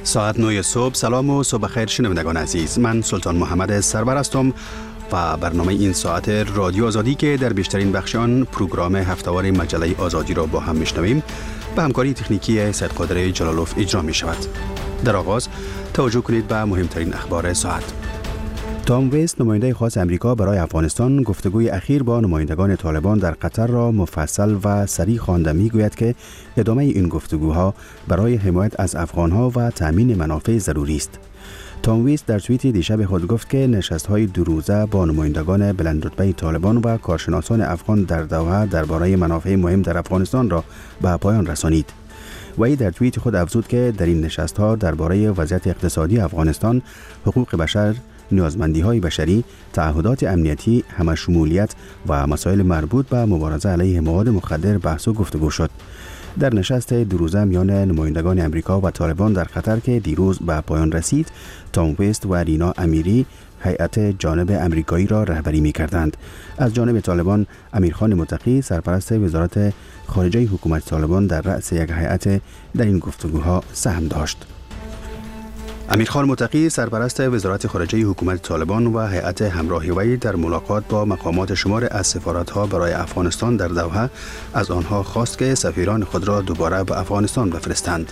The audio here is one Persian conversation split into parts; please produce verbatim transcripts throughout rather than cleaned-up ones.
ساعت نه صبح. سلام و صبح خیر شنوندگان عزیز، من سلطان محمد سرور هستم و برنامه این ساعت رادیو آزادی که در بیشترین بخش آن پروگرام هفته‌وار مجله آزادی را با هم میشنویم به همکاری تکنیکی سید قادر جلالوف اجرا می شود. در آغاز توجه کنید به مهمترین اخبار ساعت. تام ویست، نماینده خاص امریکا برای افغانستان، گفتگوی اخیر با نمایندگان طالبان در قطر را مفصل و صریح خوانده میگوید که ادامه این گفتگوها برای حمایت از افغانها و تامین منافع ضروری است. تام ویست در توییتی دیشب خود گفت که نشست‌های دو روزه با نمایندگان بلندرتبه طالبان و کارشناسان افغان در دوحه درباره منافع مهم در افغانستان را به پایان رسانید. وی در توییت خود افزود که در این نشست‌ها درباره وضعیت اقتصادی افغانستان، حقوق بشر، نیازمندی‌های بشری، تعهدات امنیتی، همشمولیت و مسائل مربوط به مبارزه علیه مواد مخدر بحث و گفتگو شد. در نشست دو روزه میان نمایندگان امریکا و طالبان در قطر که دیروز به پایان رسید، تام ویست و رینا امیری هیئت جانب امریکایی را رهبری می‌کردند. از جانب طالبان، امیرخان متقی، سرپرست وزارت خارجه حکومت طالبان، در رأس یک هیئت در این گفتگوها سهم داشت. امیرخان متقی، سرپرست وزارت خارجه حکومت طالبان و هیئت همراه وی، در ملاقات با مقامات شمار از سفارت‌ها برای افغانستان در دوحه از آنها خواست که سفیران خود را دوباره به افغانستان بفرستند.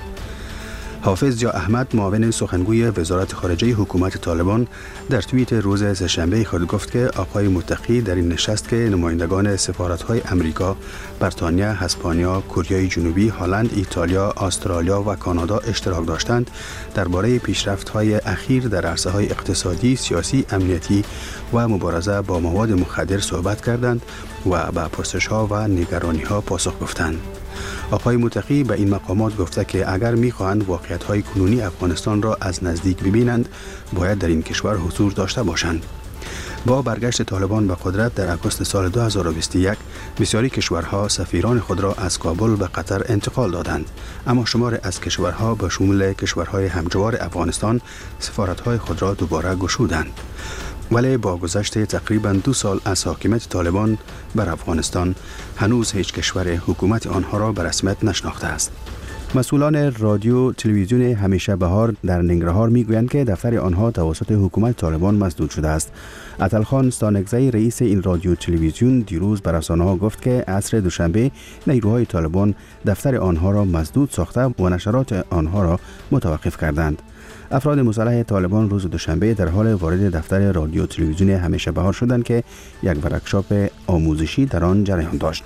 حافظ یا احمد، معاون سخنگوی وزارت خارجه حکومت طالبان، در توییت روز سه‌شنبه خود گفت که آقای متقی در این نشست که نمایندگان سفارت‌های امریکا، بریتانیا، اسپانیا، کره جنوبی، هلند، ایتالیا، استرالیا و کانادا اشتراک داشتند، درباره پیشرفت‌های اخیر در عرصه‌های اقتصادی، سیاسی، امنیتی و مبارزه با مواد مخدر صحبت کردند و به پرسش‌ها و نگرانی‌ها پاسخ گفتند. آقای متقی به این مقامات گفته که اگر می‌خواهند واقعیت‌های کنونی افغانستان را از نزدیک ببینند، باید در این کشور حضور داشته باشند. با برگشت طالبان به قدرت در آگوست سال دو هزار و بیست و یک، بسیاری کشورها سفیران خود را از کابل به قطر انتقال دادند، اما شمار از کشورها به شمول کشورهای همجوار افغانستان سفارت‌های خود را دوباره گشودند. ولی با گذشت تقریباً دو سال از حاکمیت طالبان بر افغانستان، هنوز هیچ کشور حکومت آنها را به رسمیت نشناخته است. مسئولان رادیو تلویزیون همیشه بهار در ننگرهار میگویند که دفتر آنها توسط حکومت طالبان مسدود شده است. عطلخان ستانکزی، رئیس این رادیو تلویزیون، دیروز به رسانه‌ها گفت که عصر دوشنبه نیروهای طالبان دفتر آنها را مسدود ساخته و نشرات آنها را متوقف کردند. افراد مسلح طالبان روز دوشنبه در حال وارد دفتر رادیو تلویزیون همیشه بهار شدند که یک ورکشاپ آموزشی در آن جریان داشت.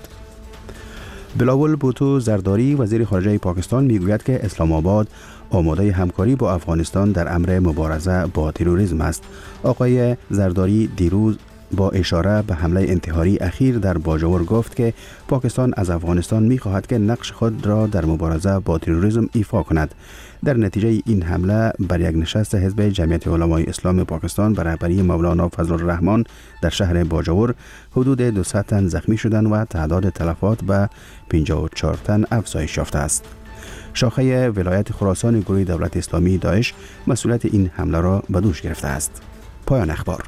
بلاول بوتو زرداری، وزیر خارجه پاکستان، میگوید که اسلام آباد آماده همکاری با افغانستان در امر مبارزه با تروریسم است. آقای زرداری دیروز با اشاره به حمله انتحاری اخیر در باجوور گفت که پاکستان از افغانستان می‌خواهد که نقش خود را در مبارزه با تروریسم ایفا کند. در نتیجه این حمله بر یک نشست حزب جمعیت علمای اسلام پاکستان بر رهبری مولانا فضل الرحمن در شهر باجوور، حدود دویست تن زخمی شدند و تعداد تلفات به پنجاه و چهار تن افزایش یافته است. شاخه ولایت خراسان گروه دولت اسلامی داعش مسئولیت این حمله را به دوش گرفته است. پایان اخبار.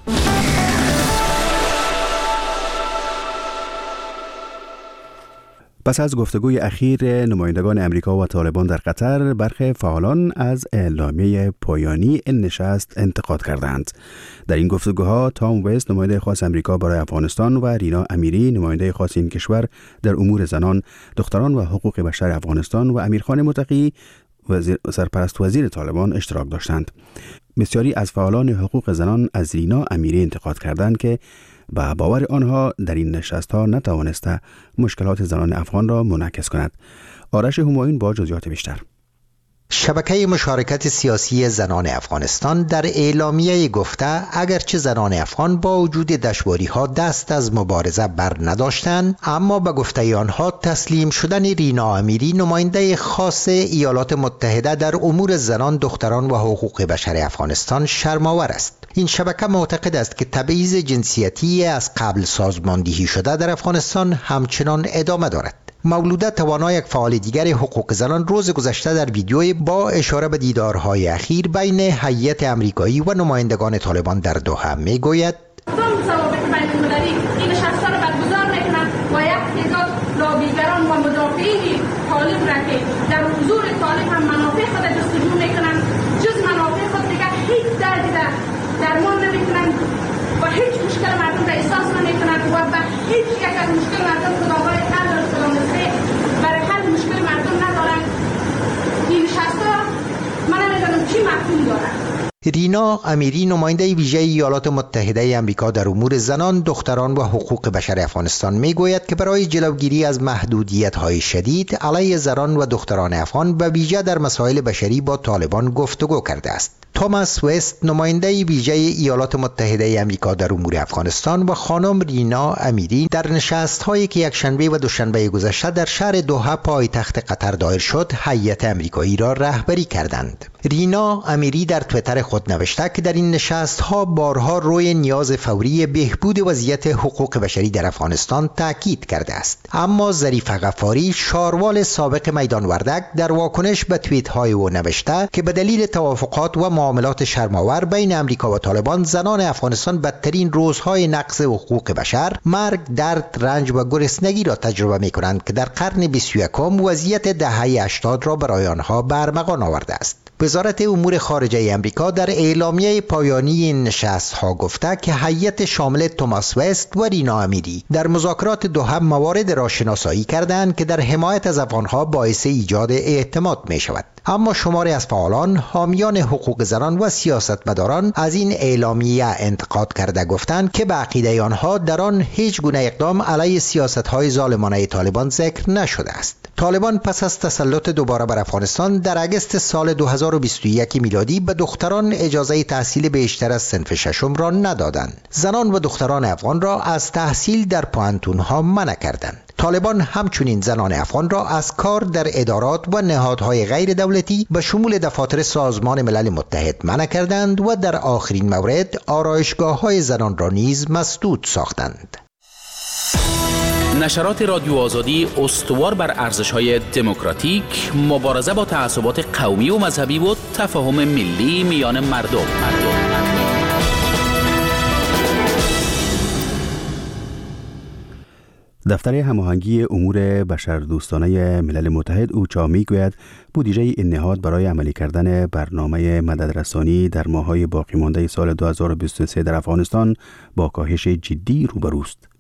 پس از گفتگوی اخیر نمایندگان امریکا و طالبان در قطر، برخی فعالان از اعلامیه پایانی این نشست انتقاد کردند. در این گفتگوها تام ویست، نماینده خاص امریکا برای افغانستان، و رینا امیری، نماینده خاص این کشور در امور زنان، دختران و حقوق بشر افغانستان، و امیرخان متقی، وزیر سرپرست وزیر طالبان اشتراک داشتند. بسیاری از فعالان حقوق زنان از رینا امیری انتقاد کردند که با باور آنها در این نشست‌ها نتوانسته مشکلات زنان افغان را منعکس کند. آرش همایون با جزئیات بیشتر. شبکه مشارکت سیاسی زنان افغانستان در اعلامیه گفته اگرچه زنان افغان با وجود دشواری‌ها دست از مبارزه بر نداشتند، اما به گفته آنها تسلیم شدن رینا امیری، نماینده خاص ایالات متحده در امور زنان، دختران و حقوق بشر افغانستان، شرم‌آور است. این شبکه معتقد است که تبعیض جنسیتی از قبل سازماندهی شده در افغانستان همچنان ادامه دارد. مولوده توانا، یک فعال دیگر حقوق زنان، روز گذشته در ویدیوی با اشاره به دیدارهای اخیر بین هیئت امریکایی و نمایندگان طالبان در دوحه میگوید ضوابط بین‌المللی این نشست‌ها را برگزار می‌کنند و یک تعداد لابیگران و مدافعین طالب را که در حضور طالب هم منافع خود جستجو می‌کنند رینا امیری نماینده ویژه ایالات متحده آمریکا در امور زنان، دختران و حقوق بشر افغانستان میگوید که برای جلوگیری از محدودیت‌های شدید علیه زنان و دختران افغان به ویژه در مسائل بشری با طالبان گفتگو کرده است. توماس وست نماینده ویژه ایالات متحده آمریکا در امور افغانستان و خانم رینا امیری در نشست‌هایی که یکشنبه و دوشنبه گذشته در شهر دوحه پایتخت قطر دایر شد، هیئت آمریکایی را رهبری کردند. رینا امیری در توییتر خود نوشته که در این نشست‌ها بارها روی نیاز فوری بهبود وضعیت حقوق بشری در افغانستان تاکید کرده است. اما ظریف غفاری، شاروال سابق میدان وردک، در واکنش به توییت‌های او نوشته که به دلیل توافقات و معاملات شرم‌آور بین آمریکا و طالبان، زنان افغانستان بدترین روزهای نقض حقوق بشر، مرگ، درد، رنج و گرسنگی را تجربه می‌کنند که در قرن بیست و یکم وضعیت دهه هشتاد را برای آنها به ارمغان آورده است. وزارت امور خارجه آمریکا در اعلامیه پایانی این نشست‌ها گفته که هیئت شامل توماس وست و رینا امیری در مذاکرات دوحه موارد را شناسایی کردند که در حمایت از افغانها باعث ایجاد اعتماد می شود. اما شماری از فعالان، حامیان حقوق زنان و سیاستمداران از این اعلامیه انتقاد کرده گفتند که به عقیده آنها در آن هیچ گونه اقدام علیه سیاست‌های ظالمانه طالبان ذکر نشده است. طالبان پس از تسلط دوباره بر افغانستان در اگست سال دو هزار و بیست و یک میلادی به دختران اجازه تحصیل بیشتر از صنف ششم را ندادند. زنان و دختران افغان را از تحصیل در پوهنتون‌ها منع کردند. طالبان همچنین زنان افغان را از کار در ادارات و نهادهای غیر دولتی به شمول دفاتر سازمان ملل متحد منع کردند و در آخرین مورد آرایشگاه‌های زنان را نیز مسدود ساختند. نشرات رادیو آزادی استوار بر ارزش‌های دموکراتیک، مبارزه با تعصبات قومی و مذهبی و تفاهم ملی میان مردم. مردم. دفتر هماهنگی امور بشردوستانه ملل متحد اوچا میگوید بودجه این نهاد برای عملی کردن برنامه مددرسانی در ماه‌های باقی مانده سال دو هزار و بیست و سه در افغانستان با کاهش جدی روبروست.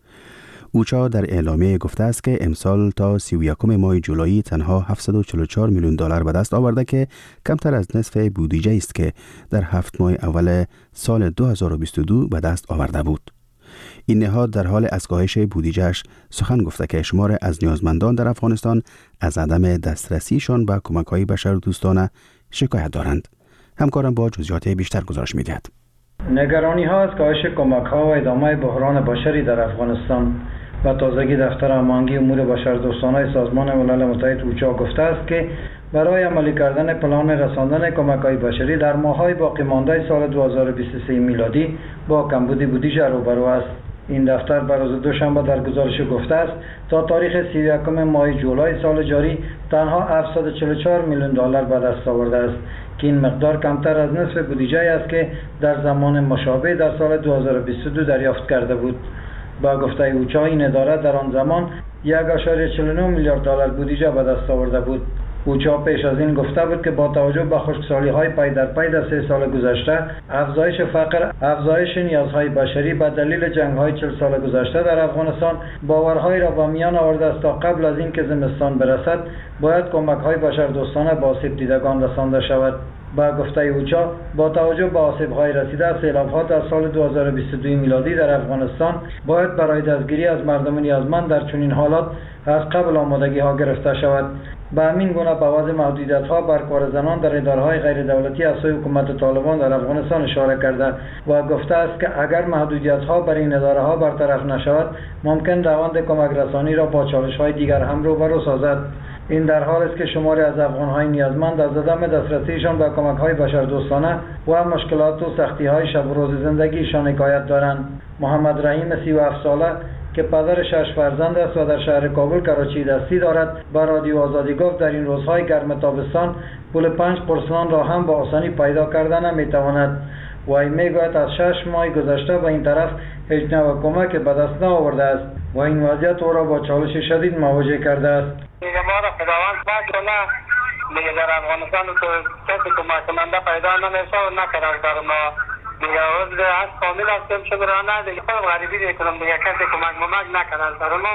اوچا در اعلامیه گفته است که امسال تا سی و یکم ماه جولای تنها هفتصد و چهل و چهار میلیون دلار به دست آورده که کمتر از نصف بودجه است که در هفت ماه اول سال دو هزار و بیست و دو به دست آورده بود. این نهاد در حال از کاهش بودجه‌اش سخن گفته که شمار از نیازمندان در افغانستان از عدم دسترسیشان به کمک‌های بشردوستانه شکایت دارند. همکارم با جزئیات بیشتر گزارش می‌دهد. نگرانی‌ها از کاهش کمک‌ها و ادامه بحران بشری در افغانستان و تازگی دفتر هماهنگی امور بشردوستانه سازمان ملل متحد اوچا گفته است که برای عملی کردن پلان رساندن کمک‌های بشری در ماه‌های باقی مانده سال دو هزار و بیست و سه میلادی با کمبود بودجه روبرو است. این دفتر بر روز دوشنبه در گزارش گفته است تا تاریخ سی و یکم ماه جولای سال جاری تنها هفتصد و چهل و چهار میلیون دلار به دست آورده است که این مقدار کمتر از نصف بودجه است که در زمان مشابه در سال دو هزار و بیست و دو دریافت کرده بود. با گفته اوچا این اداره در آن زمان یک و چهل و نه میلیارد دلار بودجه به دست آورده بود. اوچا پیش از این گفته بود که با توجه به خشکسالی‌های پی در پی در سه سال گذشته، افزایش فقر، افزایش نیازهای بشری به دلیل جنگ‌های چهل سال گذشته در افغانستان، باورهایی را با میان آورده است تا قبل از اینکه زمستان برسد باید کمک‌های بشردوستانه به آسیب دیدگان رسانده شود. با گفته اوچا با توجه به آسیب‌های رسیده از سیلاب‌ها در سال دو هزار و بیست و دو میلادی در افغانستان باید برای دستگیری از مردم نیازمند در چنین حالات از قبل آمادگی‌ها گرفته شود. به همین گونه به وضع محدودیت‌ها بر کار زنان در اداره‌های غیر دولتی از سوی حکومت طالبان در افغانستان اشاره کرده و گفته است که اگر محدودیت‌ها بر این اداره‌ها برطرف نشود ممکن روند کمک رسانی را با چالش‌های دیگر هم روبرو سازد. این در حال است که شماری از افغان‌های نیازمند از عدم دسترسیشان به کمک‌های بشردوستانه و مشکلات و سختی‌های شب و روز زندگیشان حکایت دارند. محمد رحیم سی و هفت ساله که پدر شش فرزند است و در شهر کابل کراچی دستی دارد با رادیو آزادی گفت در این روزهای گرم تابستان پول پنج قرصان را هم با آسانی پیدا کردن نمی‌تواند. و این میگوید از شش ماه گذشته به این طرف هیچ نوع کمک به دست نآورده است و این وضعیت او را با چالش شدید مواجه کرده است. میگه ما را خداوند بخش کنه، میگه در افغانستان تو کسی کمک کننده پیدا نمیشه و نکرد در ما. میگه از از کامل هستم شده را نه دیگه خود غریبی میکنم، میگه کسی کمک ممک نکرد در ما.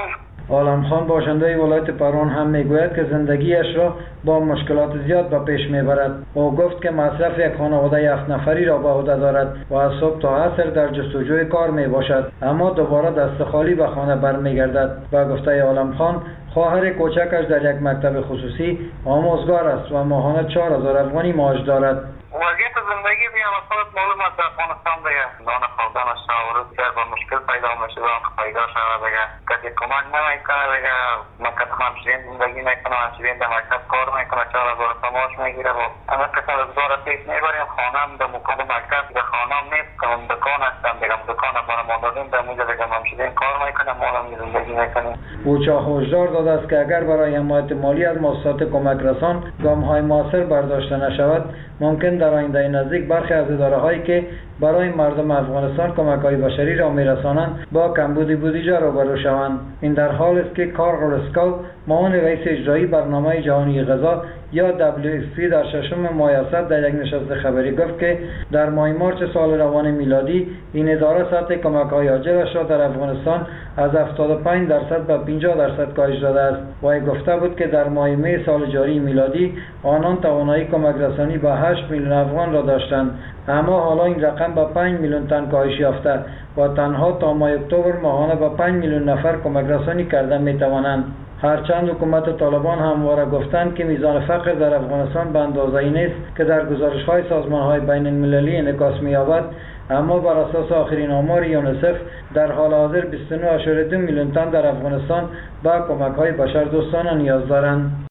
عالم خان باشنده ولایت پروان هم میگوید که زندگیش را با مشکلات زیاد به پیش میبرد. او گفت که مصرف یک خانواده هفت نفری را به عهده دارد و از صبح تا عصر در جستجوی کار می باشد، اما دوباره دست خالی به خانه برمیگردد. به گفته عالم خان، خواهر کوچکش در یک مکتب خصوصی آموزگار است و ماهانه چهار هزار افغانی معاش دارد. وضعیت زندگی بیان خودت معلوم است در افغانستان دیگه نان خوردنش ورود کرد و مشکل پیدا میشه و پیدا شده دیگه کسی کمک نمیکنه دیگه مکتب همشیرین زندگی میکنه همشیرین در مکتب کار میکنه چهار هزار تماش میگیره و اما قسم از داره پیش میبریم خانم در مکان مکتب دیگه خانم نیست که دکان هستم دیگه دکان برای ما دادیم در موجه دیگه همشیرین کار میکنه ما هم زندگی میکنیم. او چا هشدار داده است که اگر برای حمایت مالی از مؤسسات کمک رسان گام های موثر برداشته نشود، ممکن در آینده نزدیک برخی از اداره‌هایی که برای مردم افغانستان کمک‌های بشری را می‌رسانند با کمبود بودجه روبرو شوند. این در حال است که کارل اسکال، معاون رئیس اجرایی برنامه جهانی غذا یا دبلیو اف پی در ششم ماه اسد در یک نشست خبری گفت که در ماه مارچ سال روان میلادی این اداره سطح کمک‌های عاجلش را در افغانستان از هفتاد و پنج درصد به پنجاه درصد کاهش داده است. و گفته بود که در ماه می سال جاری میلادی آنان توانایی کمک رسانی به هشت میلیون افغان را داشتند، اما حالا این رقم به پنج میلیون تن کاهش یافته و تنها تا ماه اکتبر ماهانه به پنج میلیون نفر کمک رسانی کردن می توانند. هرچند حکومت طالبان همواره گفتند که میزان فقر در افغانستان به اندازه ای نیست که در گزارش‌های سازمان‌های بین المللی انعکاس می‌یابد، اما بر اساس آخرین آمار یونیسف در حال حاضر بیست و نه ممیز دو میلیون تن در افغانستان به کمک‌های بشردوستانه نیاز دارند.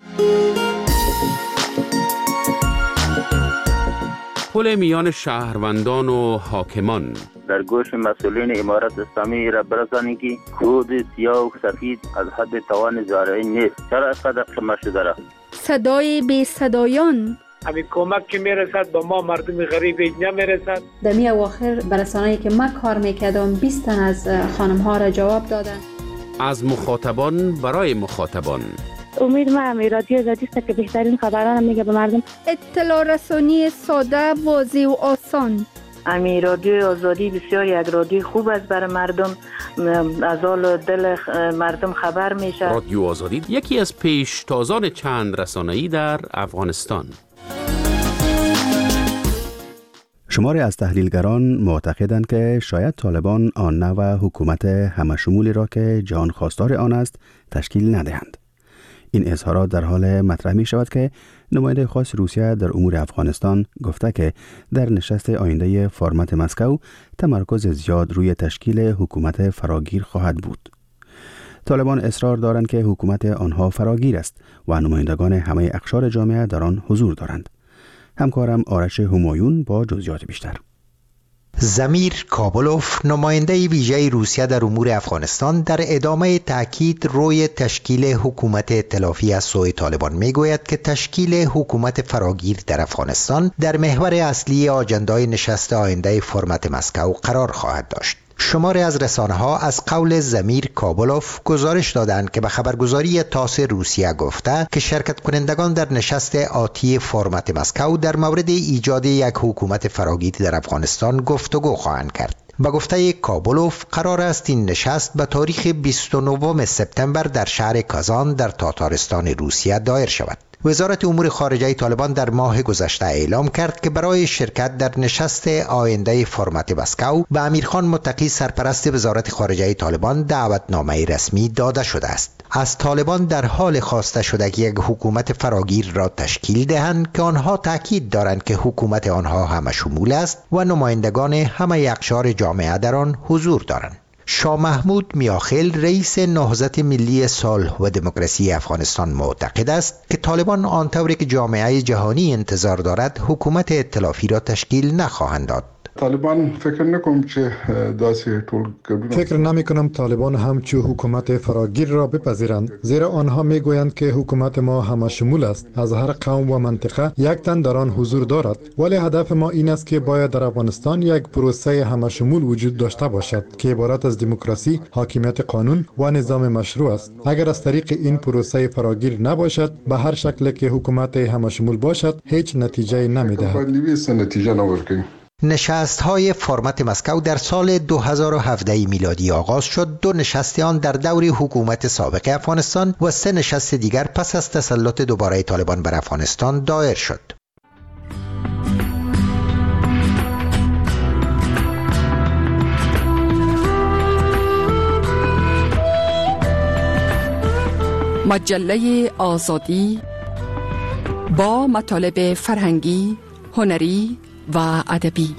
پل میان شهروندان و حاکمان در گوش مسئولین امارت اسلامی را برسانید که کود سیاه و سفید از حد توان زارعی نیست. چرا اینقدر قمه شده را؟ صدای بی صدایان، همین کمک که میرسد به ما مردم غریب نمیرسد. در می اواخر برسانه‌ای که من کار میکردم بیست تن از خانم ها را جواب دادن. از مخاطبان برای مخاطبان. امید ما هم رادیو آزادی است که بهترین خبران میگه به مردم. اطلاع رسانی ساده، واضح و آسان. امی رادیو آزادی بسیار یک رادیو خوب است برای مردم، از حال دل مردم خبر میشه. رادیو آزادی یکی از پیشتازان چند رسانه‌ای در افغانستان. شماری از تحلیلگران معتقدند که شاید طالبان آن نوع حکومت همشمولی را که جهان خواستار آن است تشکیل ندهند. این اظهارات در حال مطرح می شود که نماینده خاص روسیه در امور افغانستان گفته که در نشست آینده فرمت مسکو تمرکز زیاد روی تشکیل حکومت فراگیر خواهد بود. طالبان اصرار دارند که حکومت آنها فراگیر است و نمایندگان همه اقشار جامعه در آن حضور دارند. همکارم آرش همایون با جزئیات بیشتر. زمیر کابلوف، نماینده ویژه روسیه در امور افغانستان، در ادامه تاکید روی تشکیل حکومت ائتلافی از سوی طالبان میگوید که تشکیل حکومت فراگیر در افغانستان در محور اصلی آجندای نشست آینده فرمت مسکو قرار خواهد داشت. شماری از رسانه ها از قول زمیر کابلوف گزارش دادند که به خبرگزاری تاس روسیه گفته که شرکت کنندگان در نشست آتی فرمت مسکو در مورد ایجاد یک حکومت فراگیر در افغانستان گفتگو خواهند کرد. با گفته کابلوف قرار است این نشست به تاریخ بیست و نه سپتامبر در شهر کازان در تاتارستان روسیه دایر شود. وزارت امور خارجه طالبان در ماه گذشته اعلام کرد که برای شرکت در نشست آینده فرمت مسکو به امیرخان متقی سرپرست وزارت خارجه طالبان دعوتنامه رسمی داده شده است. از طالبان در حال خواسته شده که یک حکومت فراگیر را تشکیل دهند که آنها تاکید دارند که حکومت آنها همه شمول است و نمایندگان همه اقشار جامعه در آن حضور دارند. شاه محمود میاخیل، رئیس نهضت ملی صلح و دموکراسی افغانستان، معتقد است که طالبان آنطوری که جامعه جهانی انتظار دارد حکومت ائتلافی را تشکیل نخواهند داد. طالبان فکر نکنم که داسې ټول فکر نمی کنم طالبان همچو حکومت فراگیر را بپذیرند، زیرا آنها می گویند که حکومت ما همه شمول است، از هر قوم و منطقه یک تن در آن حضور دارد. ولی هدف ما این است که باید در افغانستان یک پروسه همه شمول وجود داشته باشد که عبارت از دموکراسی، حاکمیت قانون و نظام مشروع است. اگر از طریق این پروسه فراگیر نباشد، به هر شکل که حکومت همه شمول باشد هیچ نتیجه نمی دهد. نشست‌های فرمت مسکو در سال دو هزار و هفده میلادی آغاز شد. دو نشست آن در دور حکومت سابق افغانستان و سه نشست دیگر پس از تسلط دوباره طالبان بر افغانستان دایر شد. مجله آزادی با مطالب فرهنگی، هنری و ادبی.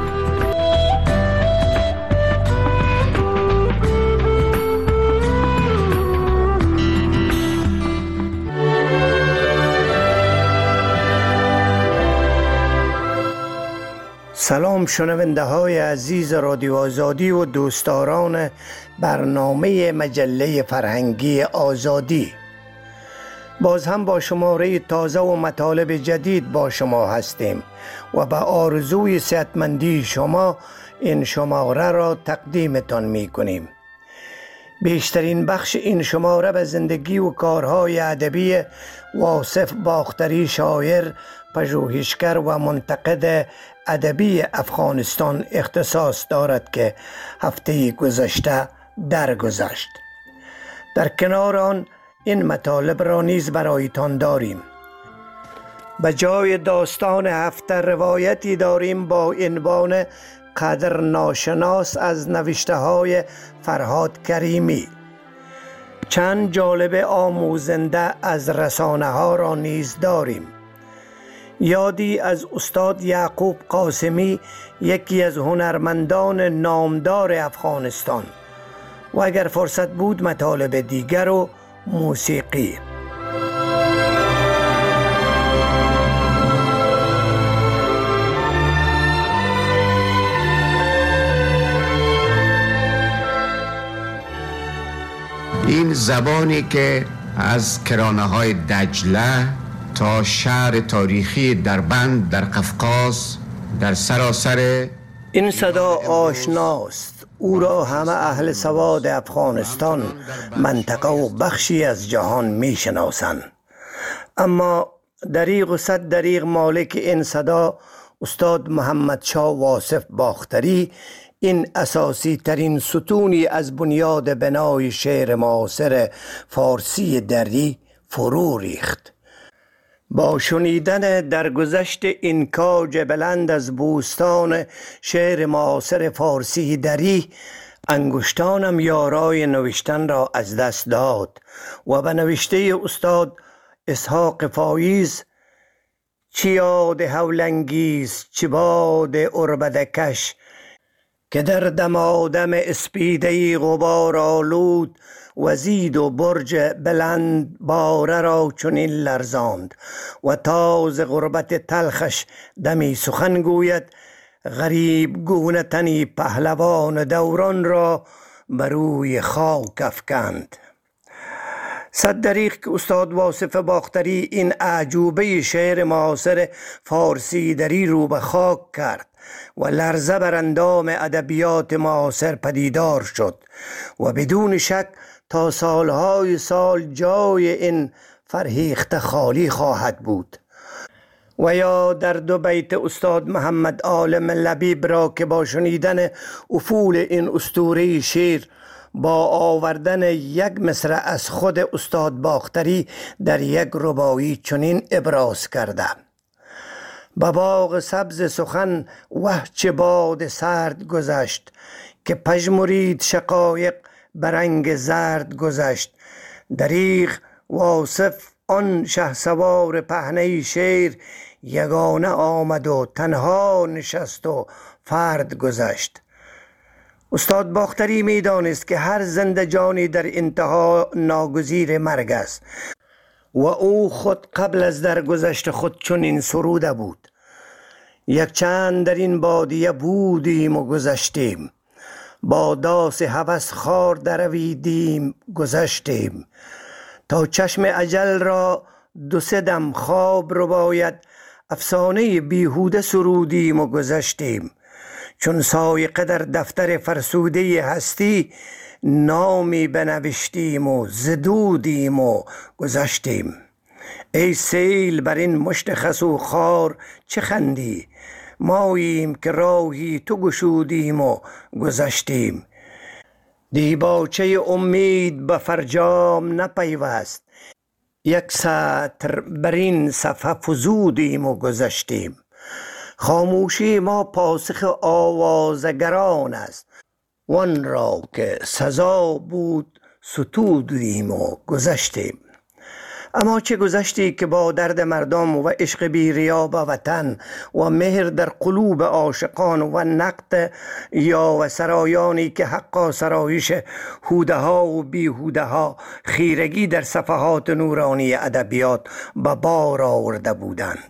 سلام شنونده های عزیز رادیو آزادی و دوستداران برنامه مجله فرهنگی آزادی. باز هم با شماره تازه و مطالب جدید با شما هستیم و به آرزوی صحتمندی شما این شماره را تقدیمتان می کنیم. بیشترین بخش این شماره به زندگی و کارهای ادبی واصف باختری، شاعر، پژوهشگر و منتقد ادبی افغانستان اختصاص دارد که هفته گذشته درگذشت. در کنار آن این مطالب را نیز برایتان داریم. به جای داستان هفته روایتی داریم با عنوان قدر ناشناس از نوشته های فرهاد کریمی. چند جالب آموزنده از رسانه ها را نیز داریم. یادی از استاد یعقوب قاسمی، یکی از هنرمندان نامدار افغانستان، و اگر فرصت بود مطالب دیگر و موسیقی. این زبانی که از کرانه های دجله تا شهر تاریخی دربند در قفقاز در سراسر این صدا آشناست. او را همه اهل سواد افغانستان، منطقه و بخشی از جهان می شناسند. اما دریغ و صد دریغ مالک این صدا استاد محمد شاه واصف باختری این اساسی ترین ستونی از بنیاد بنای شعر معاصر فارسی دری فرو ریخت. با شنیدن درگذشت این کاج بلند از بوستان شعر معاصر فارسی دری، انگشتانم یارای نوشتن را از دست داد و به نوشته استاد اسحاق فایز، چی یاد هولنگیز چی باد عربدکش، که در دمادم اسپیده غبار آلود وزید و برج بلند باره را چنین لرزاند و تاز غربت تلخش دمی سخن گوید، غریب گونه تنی پهلوان دوران را بروی خاک افکند. صد دریغ که استاد واصف باختری این اعجوبه شعر معاصر فارسی دری رو به خاک کرد و لرزه بر اندام ادبیات معاصر پدیدار شد و بدون شک تا سالهای سال جای این فرهیخته خالی خواهد بود. و یا در دو بیت استاد محمد عالم لبیب را که با شنیدن افول این اسطوره شعر با آوردن یک مصرع از خود استاد باختری در یک رباعی چنین ابراز کرده: به باغ سبز سخن وه چه باد سرد گذشت، که پژمرید شقایق به رنگ زرد گذشت. دریغ واصف آن شهسوار پهنه شعر، یگانه آمد و تنها نشست و فرد گذشت. استاد باختری می دانست که هر زنده جانی در انتها ناگزیر مرگ است و او خود قبل از درگذشت خود چنین سروده بود: یک چند در این بادیه بودیم و گذشتیم، با داس هوس خار درویدیم گذشتیم، تا چشم اجل را دو سه دم خواب رو باید، افسانه بیهوده سرودیم و گذشتیم. چون سایقه در دفتر فرسوده هستی، نامی بنوشتیم و زدودیم و گذشتیم. ای سیل بر این مشت خس و خار چه خندی، ماییم که راهی تو گشودیم و گذشتیم. دیباچه امید به فرجام نپیوست، یک سطر بر این صفحه فزودیم و گذشتیم. خاموشی ما پاسخ آوازگران است، وان را که سزا بود ستودیم و گذشتیم. اما چه گذشتی که با درد مردم و عشق بی‌ریا به وطن و مهر در قلوب عاشقان و نقد یا و سرایانی که حقا سرایش هوده ها و بیهوده ها خیرگی در صفحات نورانی ادبیات به بار آورده بودند.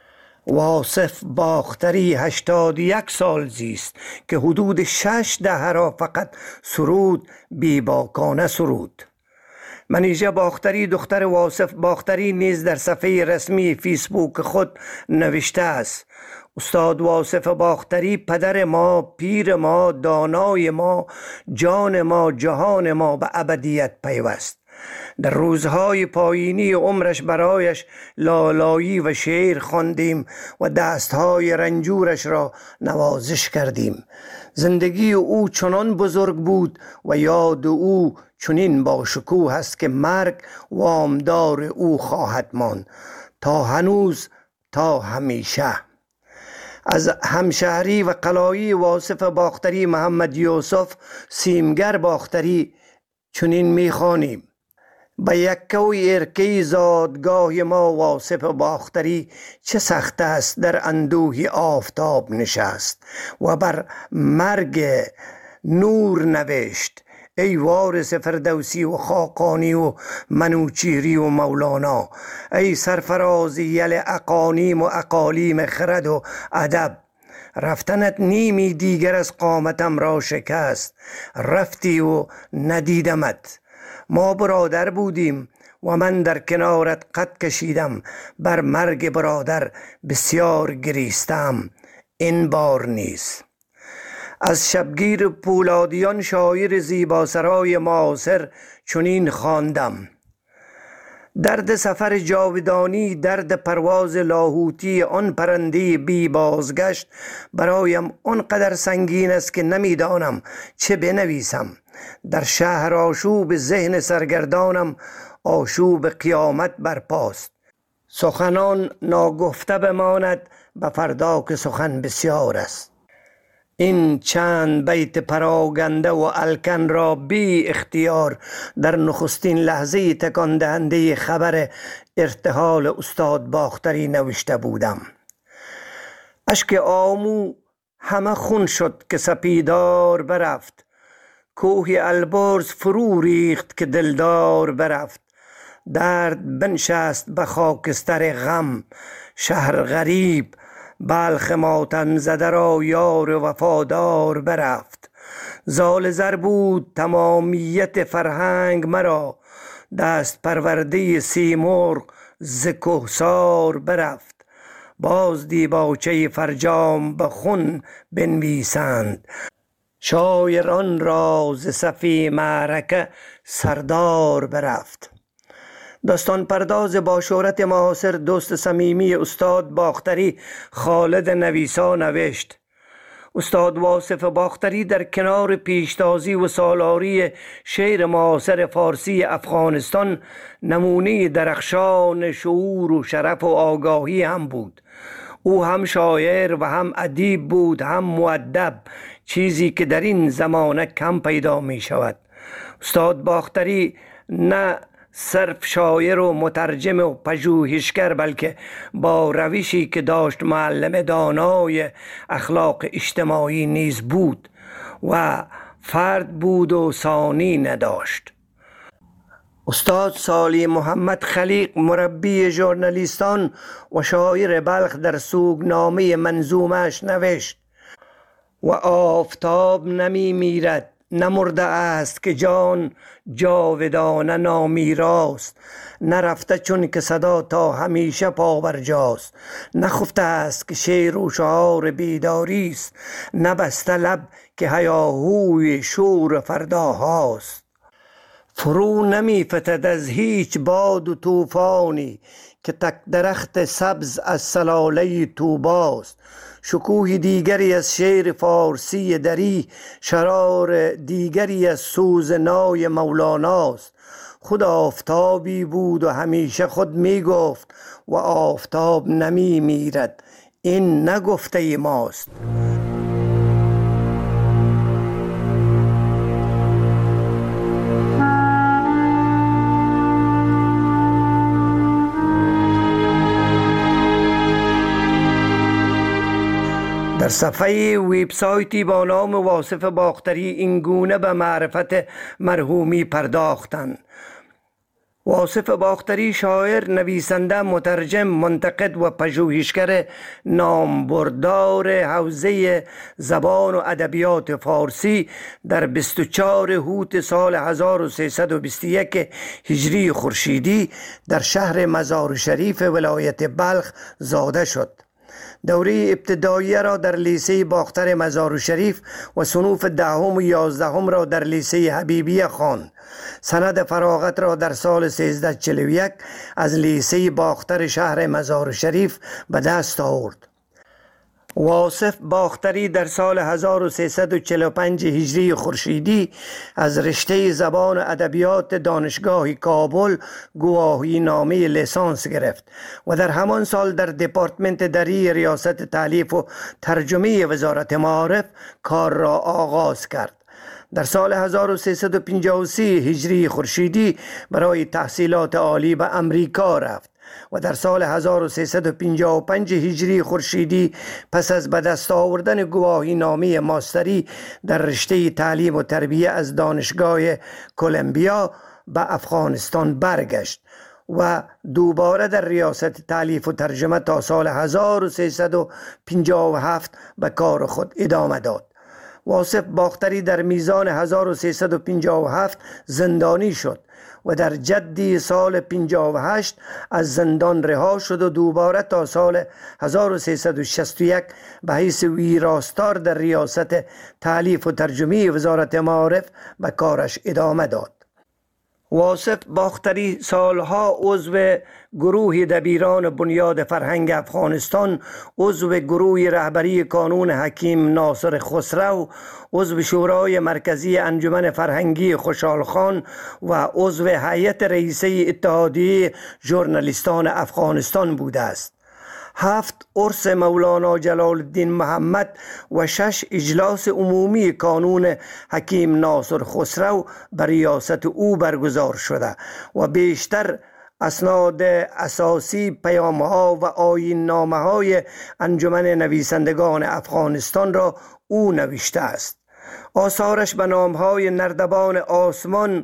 واصف باختری هشتاد یک سال زیست که حدود شش دهه را فقط سرود بیباکانه سرود. منیژه باختری دختر واصف باختری نیز در صفحه رسمی فیسبوک خود نوشته است: استاد واصف باختری پدر ما، پیر ما، دانای ما، جان ما، جهان ما به ابدیت پیوست. در روزهای پایینی عمرش برایش لالایی و شعر خواندیم و دستهای رنجورش را نوازش کردیم. زندگی او چنان بزرگ بود و یاد او چنین با شکوه است که مرگ وامدار او خواهد ماند تا هنوز تا همیشه. از همشهری و قلایی واصف باختری محمد یوسف سیمگر باختری چنین میخوانیم: به یکوی ارکی زادگاه ما واصف باختری چه سخت است در اندوهی آفتاب نشست و بر مرگ نور نوشت. ای وارث فردوسی و خاقانی و منوچیری و مولانا، ای سرفراز یل اقانیم و اقالیم خرد و ادب، رفتنت نیمی دیگر از قامتم را شکست، رفتی و ندیدمت. ما برادر بودیم و من در کنارت قد کشیدم، بر مرگ برادر بسیار گریستم، این بار نیست. از شبگیر پولادیان شاعر زیباسرای معاصر چنین خواندم: درد سفر جاودانی، درد پرواز لاهوتی آن پرنده بی بازگشت برایم آنقدر سنگین است که نمیدانم چه بنویسم. در شهر آشوب ذهن سرگردانم آشوب قیامت برپاست. سخنان ناگفته بماند به فردا که سخن بسیار است. این چند بیت پراگنده و الکن را بی اختیار در نخستین لحظه تکان دهنده خبر ارتحال استاد باختری نوشته بودم. اشک آمو همه خون شد که سپیدار برفت، کوه البرز فرو ریخت که دلدار برفت. درد بنشست به خاکستر غم، شهر غریب بلخ ماتم زده را یار وفادار برفت. زال زر بود تمامیت فرهنگ مرا، دست پرورده سیمرغ ز کهسار برفت. باز دیباچه فرجام به خون بنویسند، شاعران را ز صفی معرکه سردار برفت. داستان پرداز با شهرت معاصر دوست صمیمی استاد باختری خالد نویسا نوشت: استاد واصف باختری در کنار پیشتازی و سالاری شعر معاصر فارسی افغانستان نمونه درخشان شعور و شرف و آگاهی هم بود. او هم شاعر و هم ادیب بود، هم مؤدب، چیزی که در این زمانه کم پیدا می شود. استاد باختری نه صرف شاعر و مترجم و پژوهشگر، بلکه با روشی که داشت معلم دانای اخلاق اجتماعی نیز بود و فرد بود و ثانی نداشت. استاد سالی محمد خلیق مربی ژورنالیستان و شاعر بلخ در سوگنامه منظومش نوشت: و آفتاب نمی میرد نمرده است که جان جاودانه نامیراست، نرفته چون که صدا تا همیشه پابرجاست، نخفته است که شعر و شعار بیداری است، نبسته لب که هیاهوی شور فرداهاست. فرو نمی فتد از هیچ باد و طوفانی که تک درخت سبز از سلاله طوباست. شکوه دیگری از شعر فارسی دری، شرار دیگری از سوز نای مولاناست. خود آفتابی بود و همیشه خود می گفت و آفتاب نمی میرد، این نگفته ماست. در صفحه ویبسایتی با نام واصف باختری این گونه به معرفت مرحومی پرداختند. واصف باختری شاعر، نویسنده، مترجم، منتقد و پژوهشگر نامبردار حوزه زبان و ادبیات فارسی در بیست و چهار هوت سال هزار و سیصد و بیست و یک هجری خورشیدی در شهر مزار شریف ولایت بلخ زاده شد. دوره ابتدایی را در لیسه باختر مزار شریف و صنوف دهم و یازدهم را در لیسه حبیبیه خواند. سند فراغت را در سال سیزده و چهل و یک از لیسه باختر شهر مزار شریف به دست آورد. واصف باختری در سال هزار و سیصد و چهل و پنج هجری خورشیدی از رشته زبان و ادبیات دانشگاه کابل گواهی نامه لیسانس گرفت و در همان سال در دپارتمنت دری ریاست تالیف و ترجمه وزارت معارف کار را آغاز کرد. در سال هزار و سیصد و پنجاه و سه هجری خورشیدی برای تحصیلات عالی به امریکا رفت و در سال هزار و سیصد و پنجاه و پنج هجری خورشیدی پس از به دست آوردن گواهی نامه ماستری در رشته تعلیم و تربیه از دانشگاه کلمبیا به افغانستان برگشت و دوباره در ریاست تالیف و ترجمه تا سال هزار و سیصد و پنجاه و هفت به کار خود ادامه داد. واصف باختری در میزان هزار و سیصد و پنجاه و هفت زندانی شد و در جدی سال پنجاه و هشت از زندان رها شد و دوباره تا سال هزار و سیصد و شصت و یک به حیث ویراستار در ریاست تالیف و ترجمه وزارت معارف به کارش ادامه داد. واصف باختری سالها عضو گروه دبیران بنیاد فرهنگ افغانستان، عضو گروه رهبری کانون حکیم ناصر خسرو، عضو شورای مرکزی انجمن فرهنگی خوشحال خان و عضو هیئت رئیسه اتحادیه ژورنالیستان افغانستان بوده است. هفت عرس مولانا جلال الدین محمد و شش اجلاس عمومی کانون حکیم ناصر خسرو بر ریاست او برگزار شده و بیشتر اسناد اساسی، پیام‌ها و آیین‌نامه‌های انجمن نویسندگان افغانستان را او نوشته است. آثارش به نام‌های نردبان آسمان،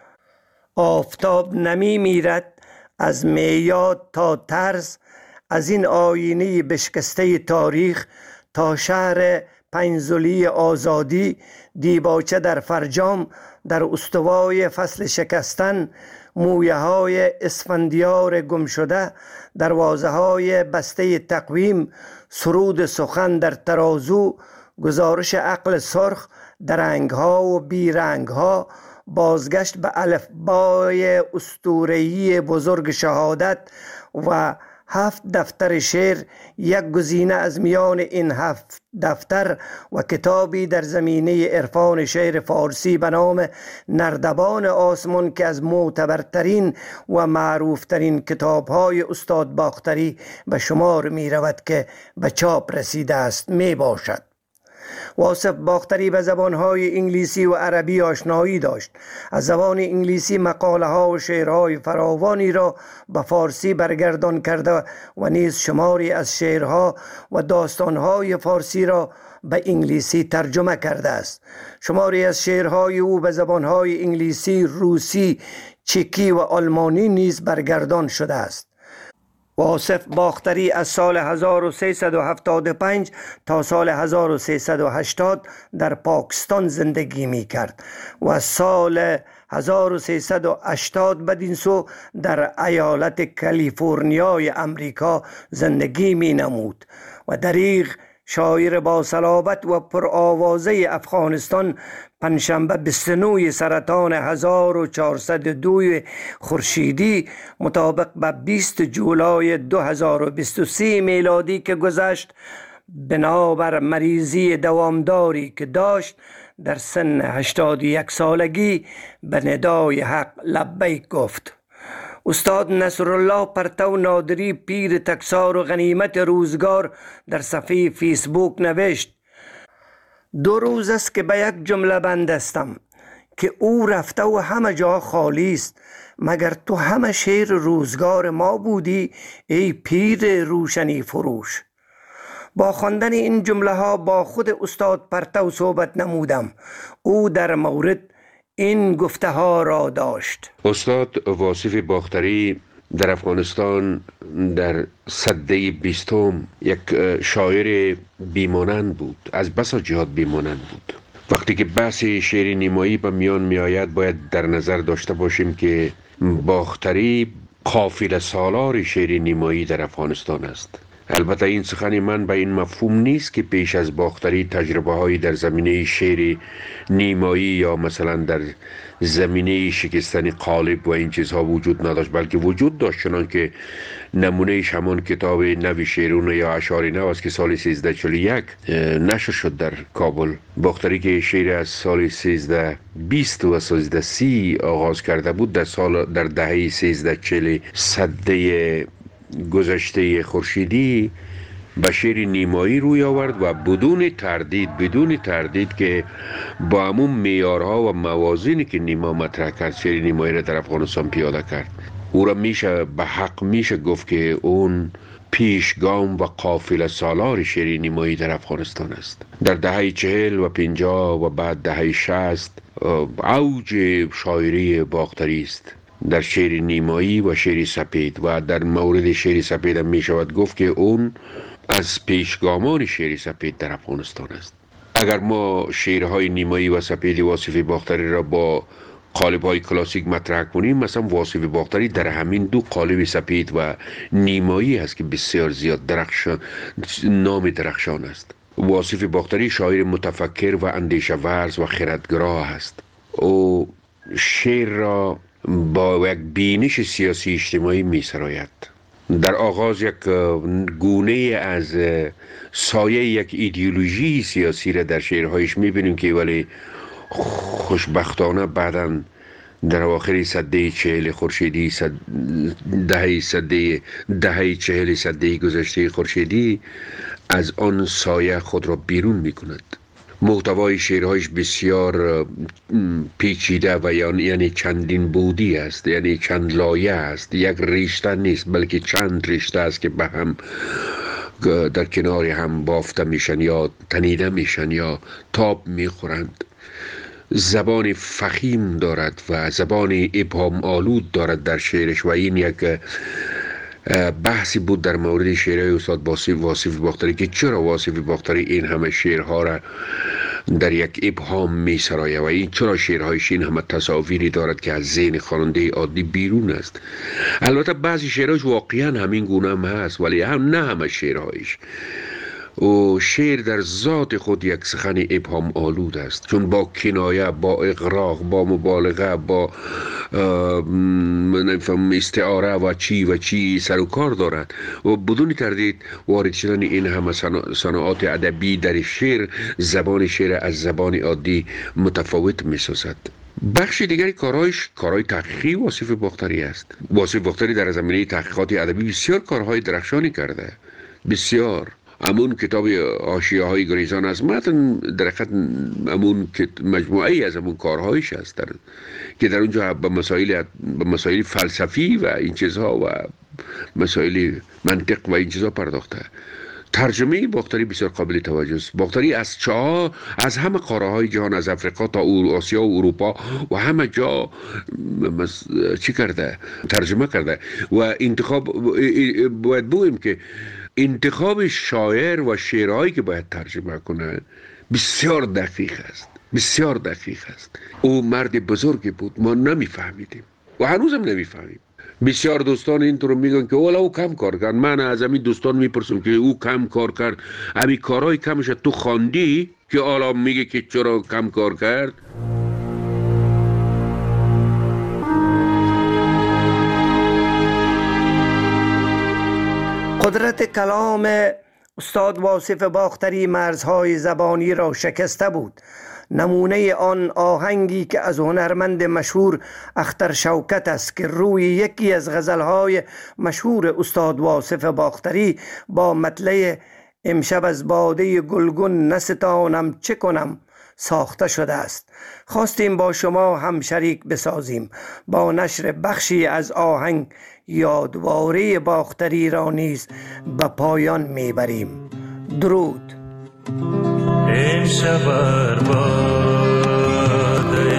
آفتاب نمی میرد، از میاد تا طرز، از این آینه بشکسته تاریخ تا شهر پنزلی آزادی، دیباچه در فرجام، در استوای فصل شکستن، مویه های اسفندیار گم شده، دروازه های بسته تقویم، سرود سخن در ترازو، گزارش عقل سرخ، درنگ ها و بیرنگ ها، بازگشت به الفبای اسطوره‌ای بزرگ شهادت و هفت دفتر شعر، یک گزینه از میان این هفت دفتر و کتابی در زمینه عرفان شعر فارسی به نام نردبان آسمان که از معتبرترین و معروفترین کتاب‌های استاد باختری به شمار می رود که به چاپ رسیده است می باشد. واصف باختری به زبانهای انگلیسی و عربی آشنایی داشت. از زبان انگلیسی مقاله ها و شعرهای فراوانی را به فارسی برگردان کرده و نیز شماری از شعرها و داستانهای فارسی را به انگلیسی ترجمه کرده است. شماری از شعرهای او به زبانهای انگلیسی، روسی، چکی و آلمانی نیز برگردان شده است. واصف باختری از سال هزار و سیصد و هفتاد و پنج تا سال هزار و سیصد و هشتاد در پاکستان زندگی می کرد و از سال هزار و سیصد و هشتاد بدین سو در ایالت کالیفرنیای امریکا زندگی می نمود و دریغ شاعر با صلابت و پرآوازه افغانستان، پنجشنبه بیست و نه سرطان هزار و چهارصد و دو خورشیدی مطابق به بیست جولای دو هزار و بیست و سه میلادی که گذشت، بنابر مریضی دوامداری که داشت، در سن هشتاد و یک سالگی به ندای حق لبیک گفت. استاد نصرالله پرتو نادری، پیر تکسار و غنیمت روزگار، در صفحه فیسبوک نوشت: دو روز است که به یک جمله بند هستم که او رفته و همه جا خالی است، مگر تو همه شیر روزگار ما بودی ای پیر روشنی فروش. با خواندن این جمله ها با خود استاد پرتو صحبت نمودم. او در مورد این گفته ها را داشت. استاد واصف باختری در افغانستان در سده بیستم یک شاعر بیمانند بود، از بسا جهات بیمانند بود. وقتی که بحث شعر نیمایی به میان می آید باید در نظر داشته باشیم که باختری قافله سالار شعر نیمایی در افغانستان است. البته این سخن من به این مفهوم نیست که پیش از باختری تجربه هایی در زمینه شعر نیمایی یا مثلا در زمینه شکستن قالب و این چیزها وجود نداشت، بلکه وجود داشت، چنان که نمونهش همان کتاب نوی شیرون یا اشعار نو است که سال سیزده و چهل و یک نشر شد در کابل. باختری که شعر از سال سیزده و بیست و سیزده و سی آغاز کرده بود، در سال در دهه سیزده و چهل سده گذشته خورشیدی به شعر نیمایی روی آورد و بدون تردید بدون تردید که با همون معیارها و موازینی که نیما مطرح کرد شعر نیمایی را در افغانستان پیاده کرد. او را میشه به حق میشه گفت که اون پیشگام و قافله سالار شعر نیمایی در افغانستان است. در دهه چهل و پنجاه و بعد دهه شصت اوج شاعری باختری است در شعر نیمایی و شعر سپید، و در مورد شعر سپید هم می شود گفت که اون از پیشگامان شعر سپید در افغانستان است. اگر ما شعرهای نیمایی و سپید واصف باختری را با قالب‌های کلاسیک مطرح کنیم، مثلا واصف باختری در همین دو قالب سپید و نیمایی است که بسیار زیاد درخشان نام درخشان است. واصف باختری شاعر متفکر و اندیشه ورز و خردگرا است. او شعر را با یک بینش سیاسی اجتماعی می سراید. در آغاز یک گونه از سایه یک ایدئولوژی سیاسی را در شعرهایش می بینیم که ولی خوشبختانه بعداً در آخر سده چهل خورشیدی صد دهه سده دهه چهل سده گذشته خورشیدی از آن سایه خود را بیرون می کند. محتوای شعرهایش بسیار پیچیده و یعنی چندین بودی است، یعنی چند لایه است، یک رشته نیست بلکه چند رشته است که به هم در کنار هم بافته میشن یا تنیده میشن یا تاب میخورند. زبان فخیم دارد و زبان ابهام آلود دارد در شعرش و این یک بحثی بود در مورد شعرهای استاد واصف باختری که چرا واصف باختری این همه شعرها را در یک ابهام می سرایه و این چرا شعرهایش این همه تصاویری دارد که از ذهن خواننده عادی بیرون است. البته بعضی شعرهایش واقعا همین گونه هم هست ولی هم نه همه شعرهایش. و شعر در ذات خود یک سخن ابهام آلود است، چون با کنایه، با اغراق، با مبالغه، با استعاره و چی و چی سر و کار دارد و بدون تردید وارد شدن این همه صناعات ادبی در شعر زبان شعر از زبان عادی متفاوت می سازد. بخش دیگری کارهایش کارهای تحقیقی واصف باختری است. واصف باختری در زمینه تحقیقات ادبی بسیار کارهای درخشانی کرده، بسیار. امون کتاب حاشیه های گریزان از متن در حقیقت امون مجموعه ای از امون کارهایش است در که در اونجا به مسائل به مسائل فلسفی و این چیزها و مسائل منطق و این چیزها پرداخته. ترجمه باختری بسیار قابل توجه است. باختری از چه از همه قاره های جهان، از افریقا تا آسیا و اروپا و همه جا چی کرده؟ ترجمه کرده و انتخاب باید بگوییم که انتخاب شاعر و شعرهایی که باید ترجمه کنه بسیار دقیق است، بسیار دقیق است. او مرد بزرگی بود، ما نمیفهمیدیم و هنوزم نمیفهمیم. بسیار دوستان اینطور میگن که والا او کم کار کرد. من از همین دوستان میپرسم که او کم کار کرد، همین کارهای کمش تو خواندی که حالا میگه که چرا کم کار کرد؟ قدرت کلام استاد واصف باختری مرزهای زبانی را شکسته بود. نمونه آن آهنگی که از هنرمند مشهور اختر شوکت است که روی یکی از غزلهای مشهور استاد واصف باختری با مطلع امشب از باده گلگون نستانم چه کنم ساخته شده است. خواستیم با شما هم شریک بسازیم. با نشر بخشی از آهنگ یادواره باختری را نیز به پایان میبریم. درود. امشب بر باده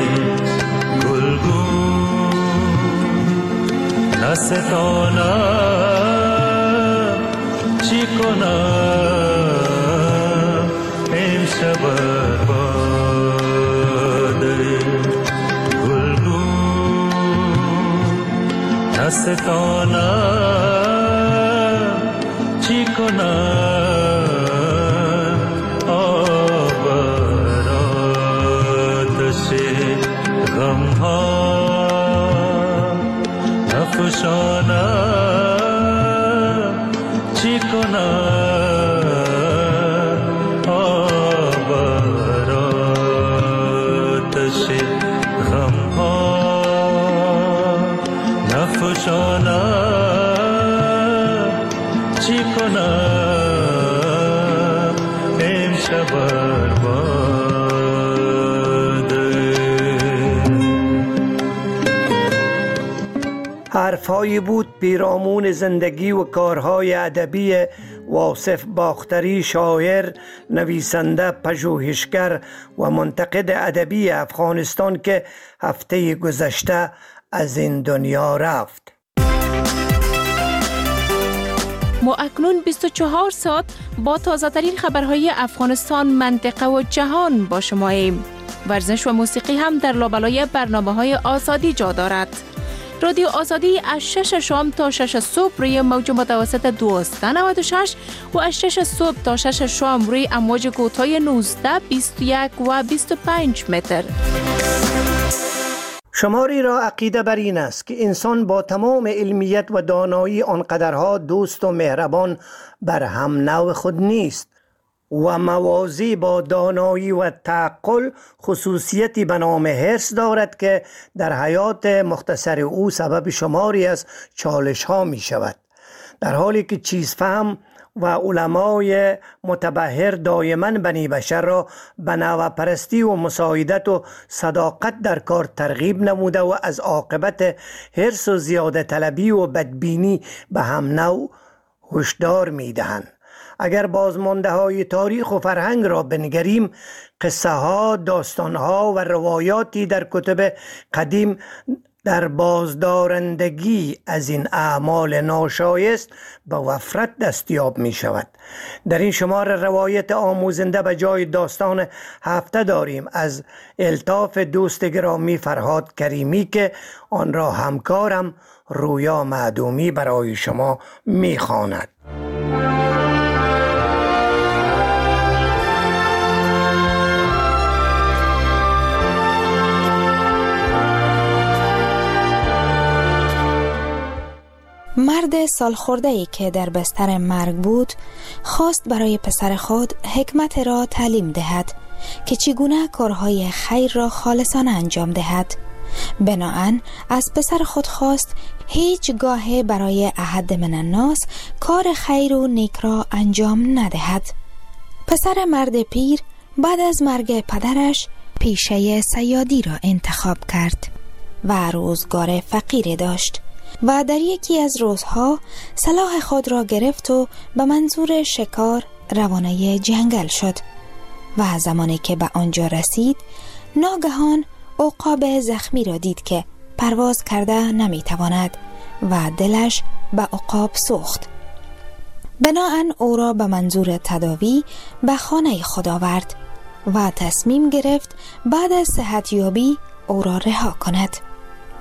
گلگون نستانم چی کنم. امشب بر باده گلگون نستانم چی کنم. نفشانم چی کنم. آب آتش غم ها نفشانم چی کنم. امشب حرفهایی بود پیرامون زندگی و کارهای ادبی واصف باختری، شاعر، نویسنده، پژوهشگر و منتقد ادبی افغانستان که هفته گذشته از این دنیا رفت. ما اکنون بیست و چهار ساعت با تازه‌ترین خبرهای افغانستان، منطقه و جهان با شماییم. ورزش و موسیقی هم در لابلای برنامه‌های آزادی جا دارد. رادیو آزادی از شش شام تا شش صبح روی موج متوسط دویست و نود و شش و از شش صبح تا شش شام روی امواج کوتاه نوزده، بیست و یک و بیست و پنج متر. شماری را عقیده بر این است که انسان با تمام علمیت و دانایی آنقدرها دوست و مهربان بر هم نوع خود نیست و موازی با دانایی و تعقل خصوصیتی به نام حرص دارد که در حیات مختصر او سبب شماری از چالش ها می شود. در حالی که چیز فهم و علمای متبحر دائما بنی بشر را به نوع پرستی و مساعدت و صداقت در کار ترغیب نموده و از عاقبت حرص و زیاده طلبی و بدبینی به هم نوع هشدار می دهند. اگر بازمانده های تاریخ و فرهنگ را بنگریم، قصه ها، داستان ها و روایاتی در کتب قدیم در بازدارندگی از این اعمال ناشایست به وفرت دستیاب می شود. در این شمار روایت آموزنده به جای داستان هفته داریم از الطاف دوست گرامی فرهاد کریمی که آن را همکارم رویا معدومی برای شما می خواند. مرد سالخورده‌ای که در بستر مرگ بود خواست برای پسر خود حکمت را تعلیم دهد که چگونه کارهای خیر را خالصانه انجام دهد. بناهن از پسر خود خواست هیچ گاه برای احد من الناس کار خیر و نیک را انجام ندهد. پسر مرد پیر بعد از مرگ پدرش پیشه صیادی را انتخاب کرد و روزگار فقیر داشت و در یکی از روزها سلاح خود را گرفت و به منظور شکار روانه جنگل شد و زمانی که به آنجا رسید ناگهان عقاب زخمی را دید که پرواز کرده نمیتواند و دلش به عقاب سوخت. بناهن او را به منظور تداوی به خانه خود آورد و تصمیم گرفت بعد از صحتیابی او را رها کند.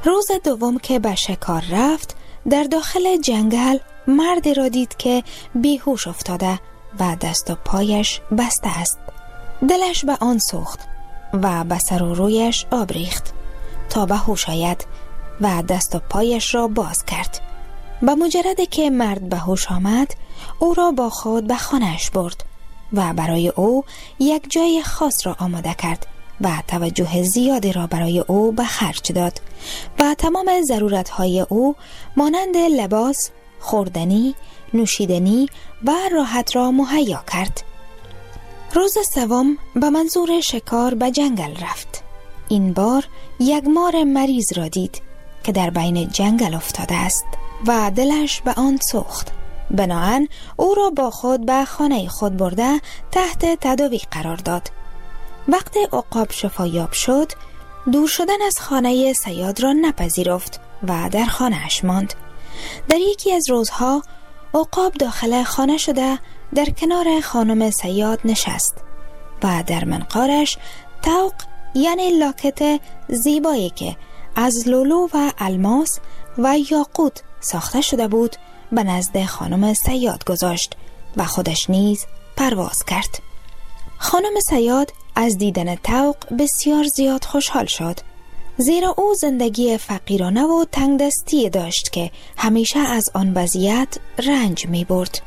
روز دوم که به شکار رفت، در داخل جنگل مردی را دید که بیهوش افتاده و دست و پایش بسته است. دلش به آن سوخت و به سر و رویش آب ریخت تا به هوش آید و دست و پایش را باز کرد. به مجرد که مرد به هوش آمد، او را با خود به خانه‌اش برد و برای او یک جای خاص را آماده کرد و توجه زیادی را برای او به خرج داد و تمام ضرورت‌های او مانند لباس، خوردنی، نوشیدنی و راحت را مهیا کرد. روز سوم به منظور شکار به جنگل رفت. این بار یک مار مریض را دید که در بین جنگل افتاده است و دلش به آن سوخت. بناهن او را با خود به خانه خود برده تحت تداوی قرار داد. وقتی عقاب شفایاب شد، دور شدن از خانه صیاد را نپذیرفت و در خانه‌اش ماند. در یکی از روزها عقاب داخل خانه شده در کنار خانم صیاد نشست و در منقارش طوق یعنی لاکت زیبایی که از لولو و الماس و یاقوت ساخته شده بود به نزد خانم صیاد گذاشت و خودش نیز پرواز کرد. خانم صیاد از دیدن طوق بسیار زیاد خوشحال شد، زیرا او زندگی فقیرانه و تنگ دستی داشت که همیشه از آن وضعیت رنج می برد.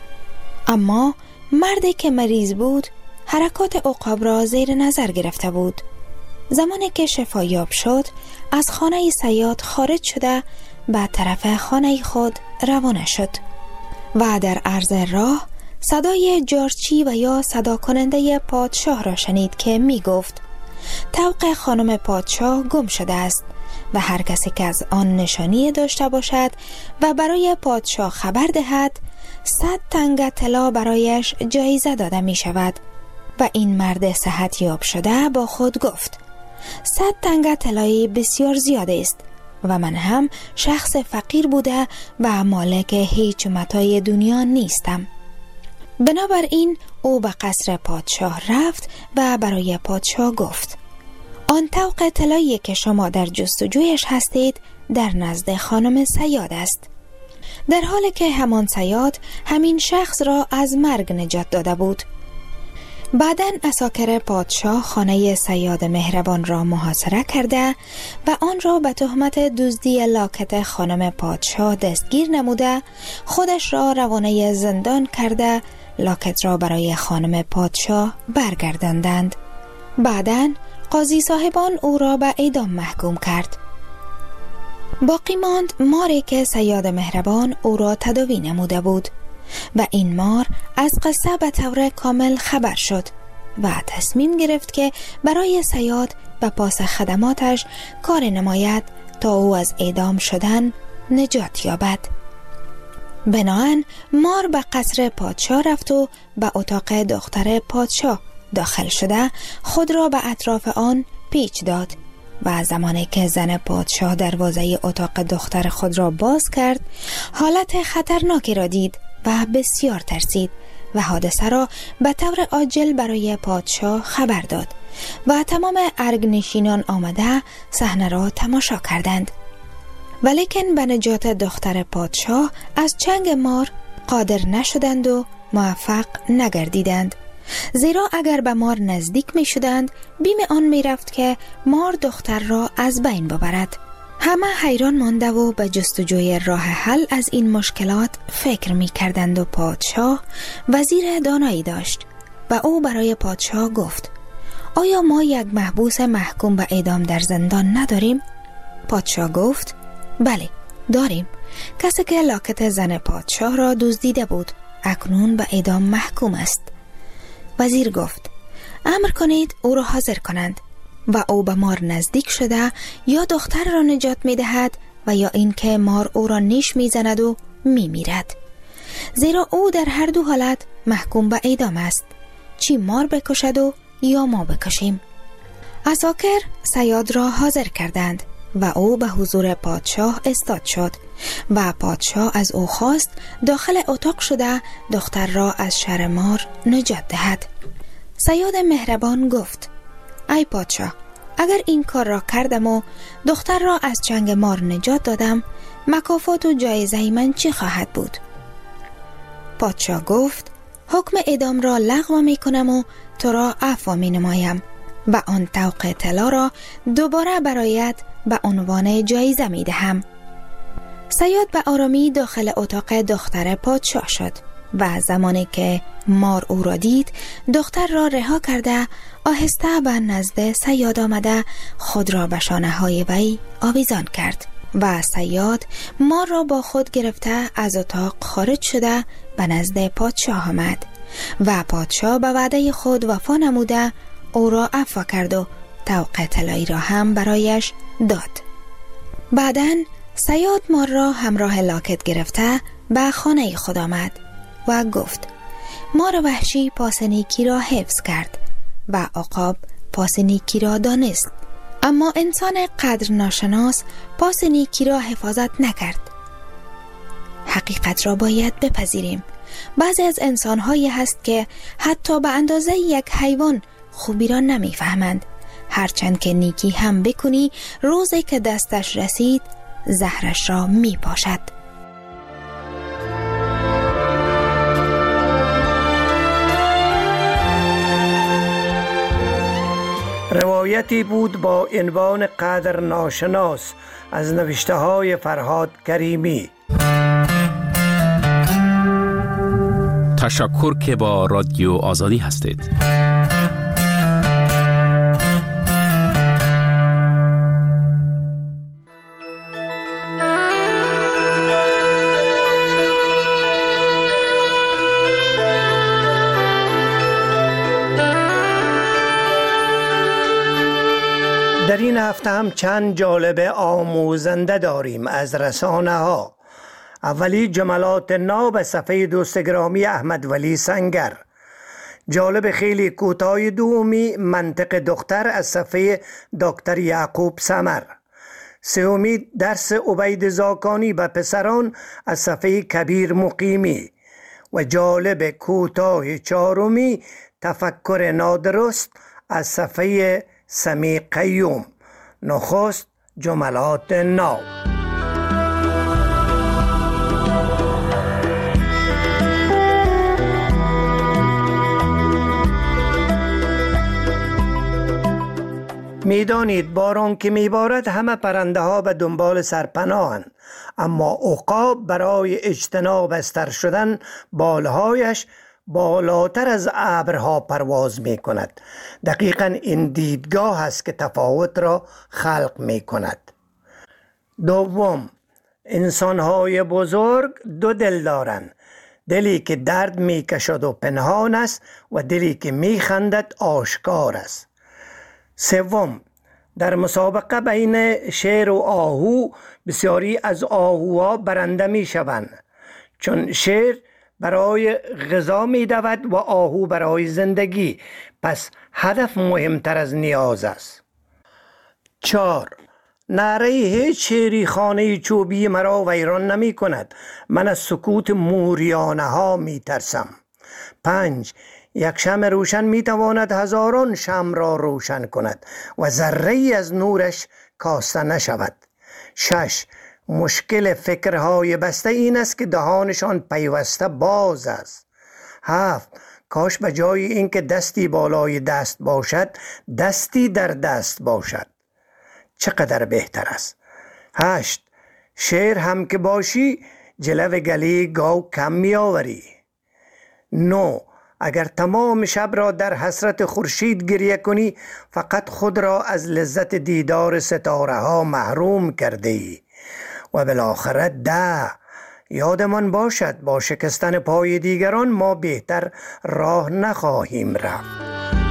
اما مردی که مریض بود حرکات عقاب را زیر نظر گرفته بود. زمانی که شفایاب شد، از خانه صیاد خارج شده به طرف خانه خود روانه شد و در عرض راه صدای جارچی و یا صدا کننده پادشاه را شنید که می گفت طوق خانم پادشاه گم شده است و هر کسی که از آن نشانی داشته باشد و برای پادشاه خبر دهد صد تنگ طلا برایش جایزه داده می شود. و این مرد صحت یاب شده با خود گفت صد تنگ طلایی بسیار زیاده است و من هم شخص فقیر بوده و مالک هیچ متاع دنیا نیستم. بنابراین او به قصر پادشاه رفت و برای پادشاه گفت آن طوق طلایی که شما در جستجویش هستید در نزد خانم صیاد است، در حالی که همان صیاد همین شخص را از مرگ نجات داده بود. بعداً عساکر پادشاه خانه صیاد مهربان را محاصره کرده و آن را به تهمت دزدی لاکت خانم پادشاه دستگیر نموده، خودش را روانه زندان کرده لاکت را برای خانم پادشاه برگرداندند. بعداً قاضی صاحبان او را به اعدام محکوم کرد. باقی ماند ماری که صیاد مهربان او را تداوی نموده بود و این مار از قصه به طور کامل خبر شد و تصمیم گرفت که برای صیاد و پاس خدماتش کار نماید تا او از اعدام شدن نجات یابد. بناهن مار به قصر پادشاه رفت و به اتاق دختر پادشاه داخل شده خود را به اطراف آن پیچ داد و زمانی که زن پادشاه دروازه اتاق دختر خود را باز کرد حالت خطرناکی را دید و بسیار ترسید و حادثه را به طور عاجل برای پادشاه خبر داد و تمام ارگ نشینان آمده صحنه را تماشا کردند. ولیکن به نجات دختر پادشاه از چنگ مار قادر نشدند و موفق نگردیدند، زیرا اگر به مار نزدیک می شدند بیم آن می رفت که مار دختر را از بین ببرد. همه حیران مانده و به جستجوی راه حل از این مشکلات فکر می کردند و پادشاه وزیر دانایی داشت و او برای پادشاه گفت آیا ما یک محبوس محکوم به اعدام در زندان نداریم؟ پادشاه گفت بله داریم، کسی که لاکت زن پادشاه را دزدیده بود اکنون به اعدام محکوم است. وزیر گفت امر کنید او را حاضر کنند و او به مار نزدیک شده یا دختر را نجات می دهد و یا اینکه مار او را نیش می زند و می میرد، زیرا او در هر دو حالت محکوم به اعدام است، چی مار بکشد و یا ما بکشیم. عساکر صیاد را حاضر کردند و او به حضور پادشاه استاد شد و پادشاه از او خواست داخل اتاق شده دختر را از شر مار نجات دهد. صیاد مهربان گفت ای پادشاه، اگر این کار را کردم و دختر را از چنگ مار نجات دادم، مکافات و جایزه من چی خواهد بود؟ پادشاه گفت حکم اعدام را لغو می کنم و تو را عفو می نمایم و آن طوق طلا را دوباره برایت به عنوان جایزه می دهم. صیاد به آرامی داخل اتاق دختر پادشاه شد و زمانی که مار او را دید، دختر را رها کرده آهسته به نزد صیاد آمده خود را به شانه های وی آویزان کرد و صیاد مار را با خود گرفته از اتاق خارج شده به نزد پادشاه آمد و پادشاه به وعده خود وفا نموده او را عفو کرد و طوق طلایی را هم برایش داد. بعداً صیاد مار را همراه لاکت گرفته به خانه خود آمد و گفت مار وحشی پاس نیکی را حفظ کرد و عقاب پاس نیکی را دانست، اما انسان قدر ناشناس پاس نیکی را حفاظت نکرد. حقیقت را باید بپذیریم. بعضی از انسان‌هایی هست که حتی به اندازه یک حیوان خوبی را نمی‌فهمند. هرچند که نیکی هم بکنی، روزی که دستش رسید زهرش را می‌پاشد. روایتی بود با عنوان قدر ناشناس از نوشته های فرهاد کریمی. تشکر که با رادیو آزادی هستید. در این هفته هم چند جالب آموزنده داریم از رسانه ها. اولی جملات ناب صفحه دوست گرامی احمد ولی سنگر. جالب خیلی کوتاه دومی منطق دختر از صفحه دکتر یعقوب سمر. سومی درس عبید زاکانی به پسران از صفحه کبیر مقیمی. و جالب کوتاه چهارمی تفکر نادرست از صفحه سمی قیوم. نخست جملات ناب. میدانید باران که میبارد همه پرنده ها به دنبال سرپناهند، اما عقاب برای اجتناب از تر شدن بالهایش بالاتر از ابرها پرواز می کند. دقیقاً این دیدگاه است که تفاوت را خلق می کند. دوم، انسان‌های بزرگ دو دل دارند، دلی که درد می کشد و پنهان است و دلی که می خندد آشکار است. سوم، در مسابقه بین شیر و آهو بسیاری از آهوها برنده می شوند، چون شیر برای غذا می دود و آهو برای زندگی، پس هدف مهمتر از نیاز است. چهار، نعره هیچ شیری خانه چوبی مرا ویران نمی کند، من از سکوت موریانه ها می ترسم. پنج، یک شمع روشن می تواند هزاران شمع را روشن کند و ذره از نورش کاسته نشود. شش، مشکل فکرهای بسته این است که دهانشان پیوسته باز است. هفت، کاش به جای اینکه دستی بالای دست باشد دستی در دست باشد. چقدر بهتر است. هشت، شیر هم که باشی جلو گلی گاو کم می آوری. نو، اگر تمام شب را در حسرت خورشید گریه کنی فقط خود را از لذت دیدار ستاره ها محروم کرده ای. و بالاخره ده، یادمان باشد با شکستن پای دیگران ما بهتر راه نخواهیم رفت.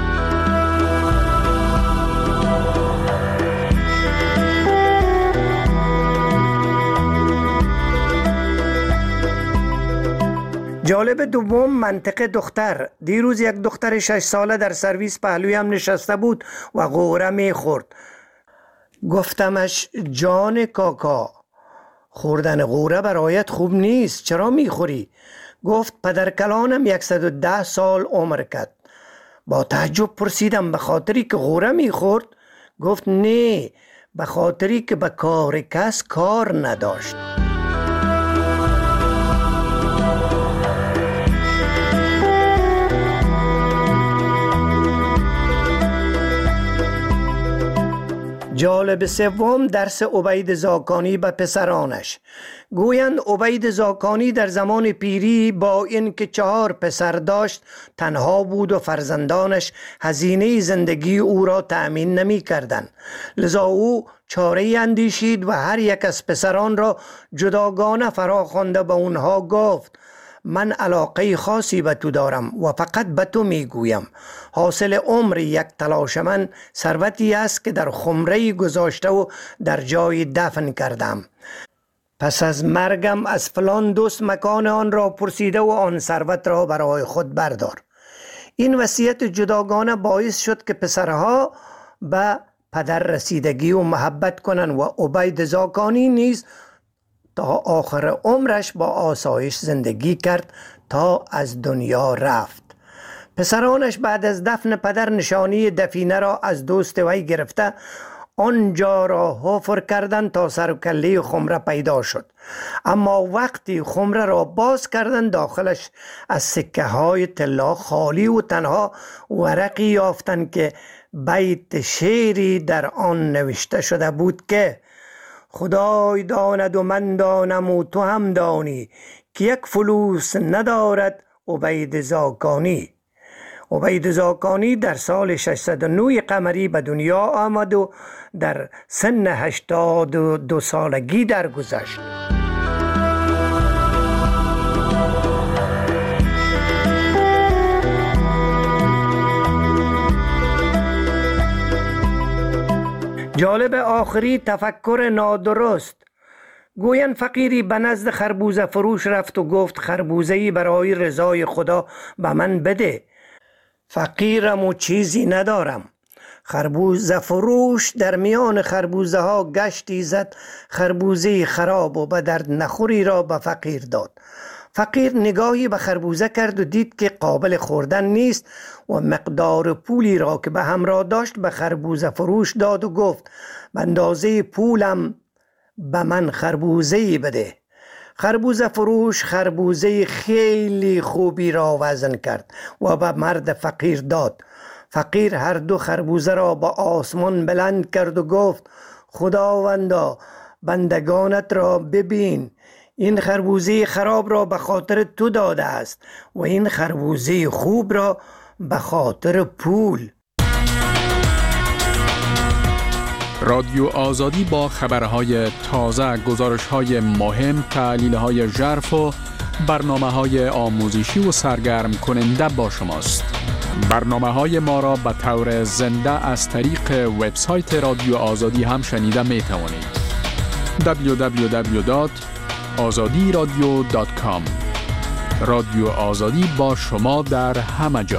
جالب دوم منطق دختر. دیروز یک دختر شش ساله در سرویس پهلویم نشسته بود و غوره می خورد. گفتمش جان کاکا، خوردن غوره برایت خوب نیست، چرا می خوری؟ گفت پدر کلانم صد و ده سال عمر کرد. با تعجب پرسیدم به خاطری که غوره می خورد؟ گفت نه، به خاطری که به کار کس کار نداشت. جالب سوم درس عبید زاکانی به پسرانش. گویند عبید زاکانی در زمان پیری با اینکه چهار پسر داشت تنها بود و فرزندانش هزینه زندگی او را تأمین نمی کردند. لذا او چاره اندیشید و هر یک از پسران را جداگانه فرا خوانده به اونها گفت من علاقه خاصی به تو دارم و فقط به تو می گویم. حاصل عمر یک تلاش من ثروتی است که در خمره گذاشته و در جای دفن کردم. پس از مرگم از فلان دوست مکان آن را پرسیده و آن ثروت را برای خود بردار. این وصیت جداگانه باعث شد که پسرها به پدر رسیدگی و محبت کنند و عبید زاکانی نیز تا آخر عمرش با آسایش زندگی کرد تا از دنیا رفت. پسرانش بعد از دفن پدر نشانی دفینه را از دوست وی گرفته آنجا را حفر کردند تا سر و کله خمره پیدا شد. اما وقتی خمره را باز کردند داخلش از سکه های طلا خالی و تنها ورقی یافتند که بیت شعری در آن نوشته شده بود که خدای داند و من دانم و تو هم دانی که یک فلوس ندارد عبید زاکانی. عبید زاکانی در سال ششصد و نه قمری به دنیا آمد و در سن هشتاد و دو سالگی درگذشت. جالب آخری تفکر نادرست. گویند فقیری به نزد خربوزه فروش رفت و گفت خربوزه‌ای برای رضای خدا به من بده. فقیرم و چیزی ندارم. خربوزه فروش در میان خربوزه ها گشتی زد، خربوزه خراب و به درد نخوری را به فقیر داد. فقیر نگاهی به خربوزه کرد و دید که قابل خوردن نیست و مقدار پولی را که به همراه داشت به خربوزه فروش داد و گفت به اندازه پولم به من خربوزه‌ای بده. خربوزه فروش خربوزه خیلی خوبی را وزن کرد و به مرد فقیر داد. فقیر هر دو خربوزه را با آسمان بلند کرد و گفت خداوندا بندگانت را ببین، این خربوزه خراب را به خاطر تو داده است و این خربوزه خوب را به خاطر پول. رادیو آزادی با خبرهای تازه، گزارشهای مهم، تحلیلهای ژرف و برنامه‌های آموزشی و سرگرم کننده با شماست. برنامه‌های ما را به طور زنده از طریق وبسایت رادیو آزادی هم شنیده می توانید. دبلیو دبلیو دبلیو دات آزادی رادیو دات کام. رادیو آزادی با شما در همه جا.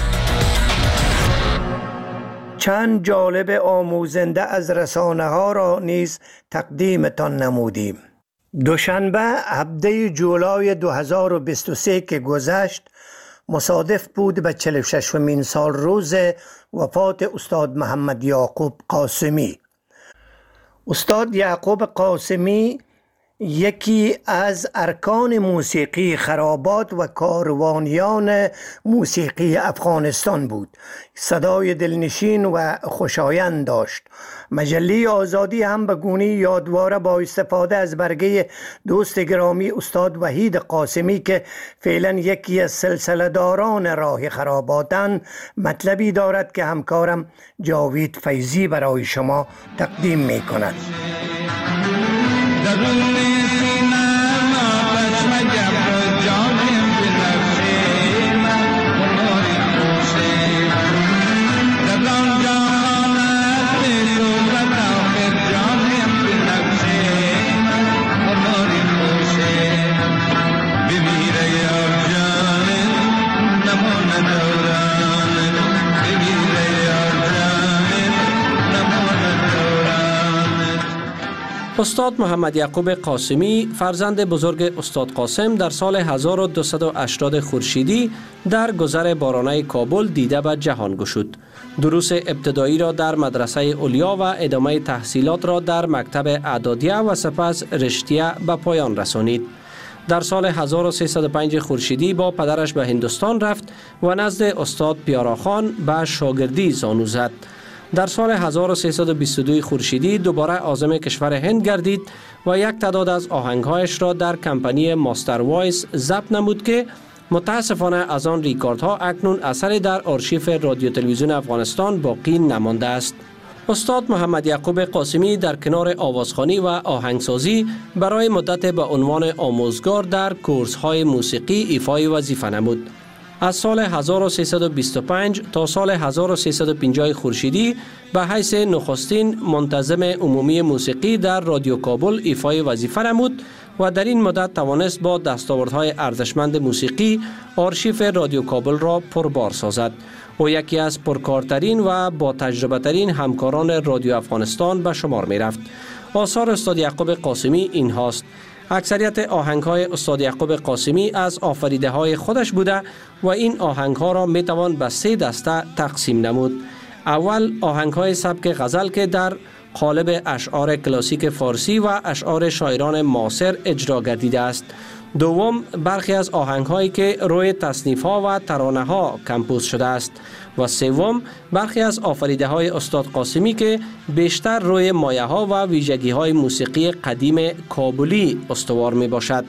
چند جالب آموزنده از رسانه ها را نیز تقدیمتان نمودیم. دوشنبه هفده جولای دو هزار و بیست و سه که گذشت مصادف بود به چهل و ششمین سال روز وفات استاد محمد یعقوب قاسمی. استاد یعقوب قاسمی یکی از ارکان موسیقی خرابات و کاروانیان موسیقی افغانستان بود. صدای دلنشین و خوشایند داشت. مجله آزادی هم به گونه یادواره با استفاده از برگه دوست گرامی استاد وحید قاسمی که فعلا یکی از سلسله داران راه خراباتند مطلبی دارد که همکارم جاوید فیضی برای شما تقدیم می کند. استاد محمد یعقوب قاسمی فرزند بزرگ استاد قاسم در سال هزار و دویست و هشتاد خورشیدی در گذر بارانه کابل دیده به جهان گشود. دروس ابتدایی را در مدرسه علیا و ادامه تحصیلات را در مکتب اعدادیه و سپس رشتیه به پایان رسانید. در سال هزار و سیصد و پنج خورشیدی با پدرش به هندوستان رفت و نزد استاد پیاراخان به شاگردی زانو زد. در سال هزار و سیصد و بیست و دو خورشیدی دوباره عازم کشور هند گردید و یک تعداد از آهنگهایش را در کمپانی ماستر وایس ضبط نمود که متاسفانه از آن ریکاردها اکنون اثری در آرشیف رادیو تلویزیون افغانستان باقی نمانده است. استاد محمد یعقوب قاسمی در کنار آوازخوانی و آهنگسازی برای مدت به عنوان آموزگار در کورس‌های موسیقی ایفای وظیفه نمود. از سال هزار و سیصد و بیست و پنج تا سال هزار و سیصد و پنجاه خورشیدی به حیث نخستین منتظم عمومی موسیقی در رادیو کابل ایفای وظیفه نمود و در این مدت توانست با دستاوردهای ارزشمند موسیقی آرشیف رادیو کابل را پربار سازد. او یکی از پرکارترین و با تجربه ترین همکاران رادیو افغانستان به شمار می رفت. آثار استاد یعقوب قاسمی این هاست: اکثریت آهنگ‌های استاد یعقوب قاسمی از آفریده های خودش بوده و این آهنگ‌ها را می توان به سه دسته تقسیم نمود. اول آهنگ‌های سبک غزل که در قالب اشعار کلاسیک فارسی و اشعار شاعران معاصر اجرا گردیده است. دوم برخی از آهنگ‌هایی که روی تصنیف‌ها و ترانه‌ها کمپوز شده است و سوم برخی از آفریده‌های استاد قاسمی که بیشتر روی مایه‌ها و ویژگی‌های موسیقی قدیم کابلی استوار می‌باشد.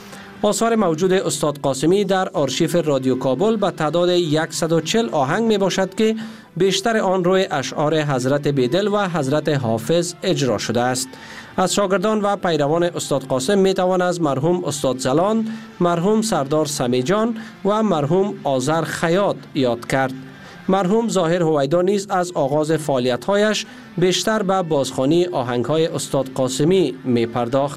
آثار موجود استاد قاسمی در آرشیف رادیو کابل به تعداد صد و چهل آهنگ می باشد که بیشتر آن روی اشعار حضرت بیدل و حضرت حافظ اجرا شده است. از شاگردان و پیروان استاد قاسم می توان از مرحوم استاد زلان، مرحوم سردار سمیجان و مرحوم آذر خیاط یاد کرد. مرحوم ظاهر هویدا نیز از آغاز فعالیت‌هایش بیشتر به بازخوانی آهنگ‌های استاد قاسمی می پرداخت.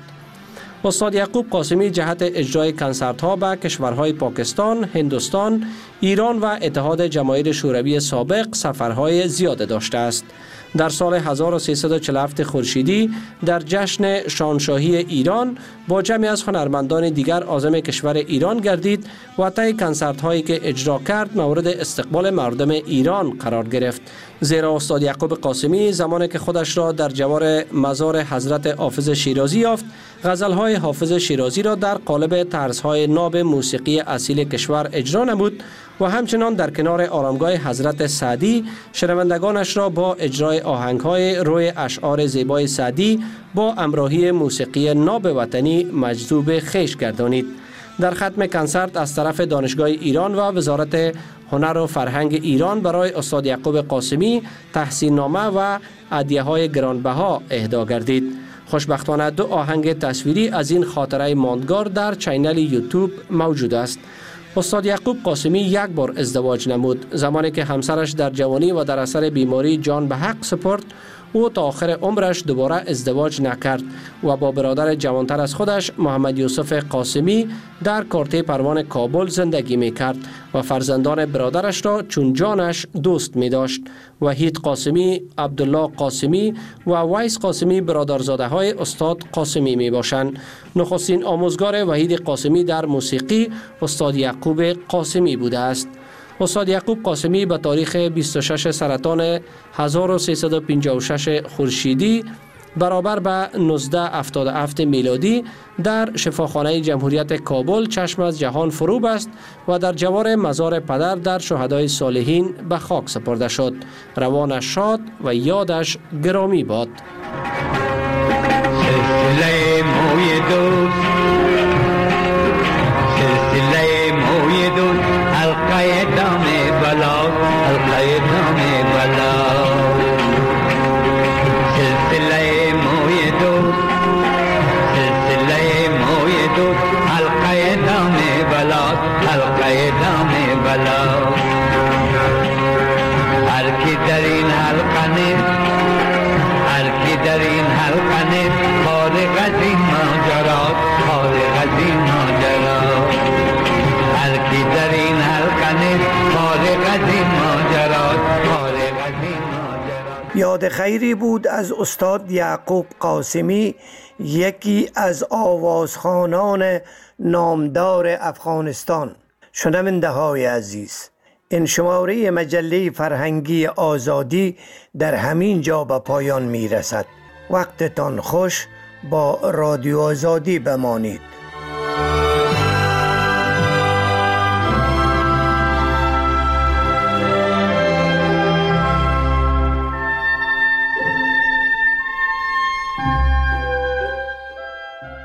استاد یعقوب قاسمی جهت اجرای کنسرت‌ها به کشورهای پاکستان، هندوستان، ایران و اتحاد جماهیر شوروی سابق سفرهای زیاده داشته است. در سال هزار و سیصد و چهل و هفت خورشیدی در جشن شاهنشاهی ایران با جمعی از هنرمندان دیگر عازم کشور ایران گردید و طی کنسرت‌هایی که اجرا کرد مورد استقبال مردم ایران قرار گرفت. زیرا استاد یعقوب قاسمی زمانی که خودش را در جوار مزار حضرت حافظ شیرازی یافت، غزل‌های حافظ شیرازی را در قالب طرزهای ناب موسیقی اصیل کشور اجرا نمود و همچنان در کنار آرامگاه حضرت سعدی شنوندگانش را با اجرای آهنگ‌های روی اشعار زیبای سعدی با همراهی موسیقی ناب وطنی مجذوب خویش گردانید. در ختم کنسرت از طرف دانشگاه ایران و وزارت هنر و فرهنگ ایران برای استاد یعقوب قاسمی تحسین نامه و هدیه‌های گرانبها اهدا گردید. خوشبختانه دو آهنگ تصویری از این خاطره ماندگار در چینل یوتیوب موجود است. استاد یعقوب قاسمی یک بار ازدواج نمود. زمانی که همسرش در جوانی و در اثر بیماری جان به حق سپرد، او تا آخر عمرش دوباره ازدواج نکرد و با برادر جوانتر از خودش محمد یوسف قاسمی در کارته پروان کابل زندگی می کرد و فرزندان برادرش را چون جانش دوست می داشت. وحید قاسمی، عبدالله قاسمی و ویس قاسمی برادرزاده های استاد قاسمی می باشند. نخستین آموزگار وحید قاسمی در موسیقی استاد یعقوب قاسمی بوده است. استاد یعقوب قاسمی به تاریخ بیست و شش سرطان هزار و سیصد و پنجاه و شش خورشیدی برابر به نوزده هفتاد و هفت میلادی در شفاخانه جمهوریت کابل چشم از جهان فرو بست و در جوار مزار پدر در شهدای صالحین به خاک سپرده شد. روانش شاد و یادش گرامی باد. سلسله موی دوست، سلسله موی دوست، حلقه دام بلا، حلقه دام بلا. سلسله موی دوست، سلسله موی دوست، حلقه دام بلا، حلقه دام بلا. هر کی در این حلقه نیست، هر کی در این حلقه نیست، فارغ از این ماجرا، فارغ از این ماجرا. هر کی در این حلقه نیست، فارغ از این ماجرا، فارغ از این ماجرا. یاد خیری بود از استاد یعقوب قاسمی، یکی از آوازخوانان نامدار افغانستان. شنونده های عزیز، این شماره مجله فرهنگی آزادی در همین جا به پایان می رسد. وقتتان خوش، با رادیو آزادی بمانید.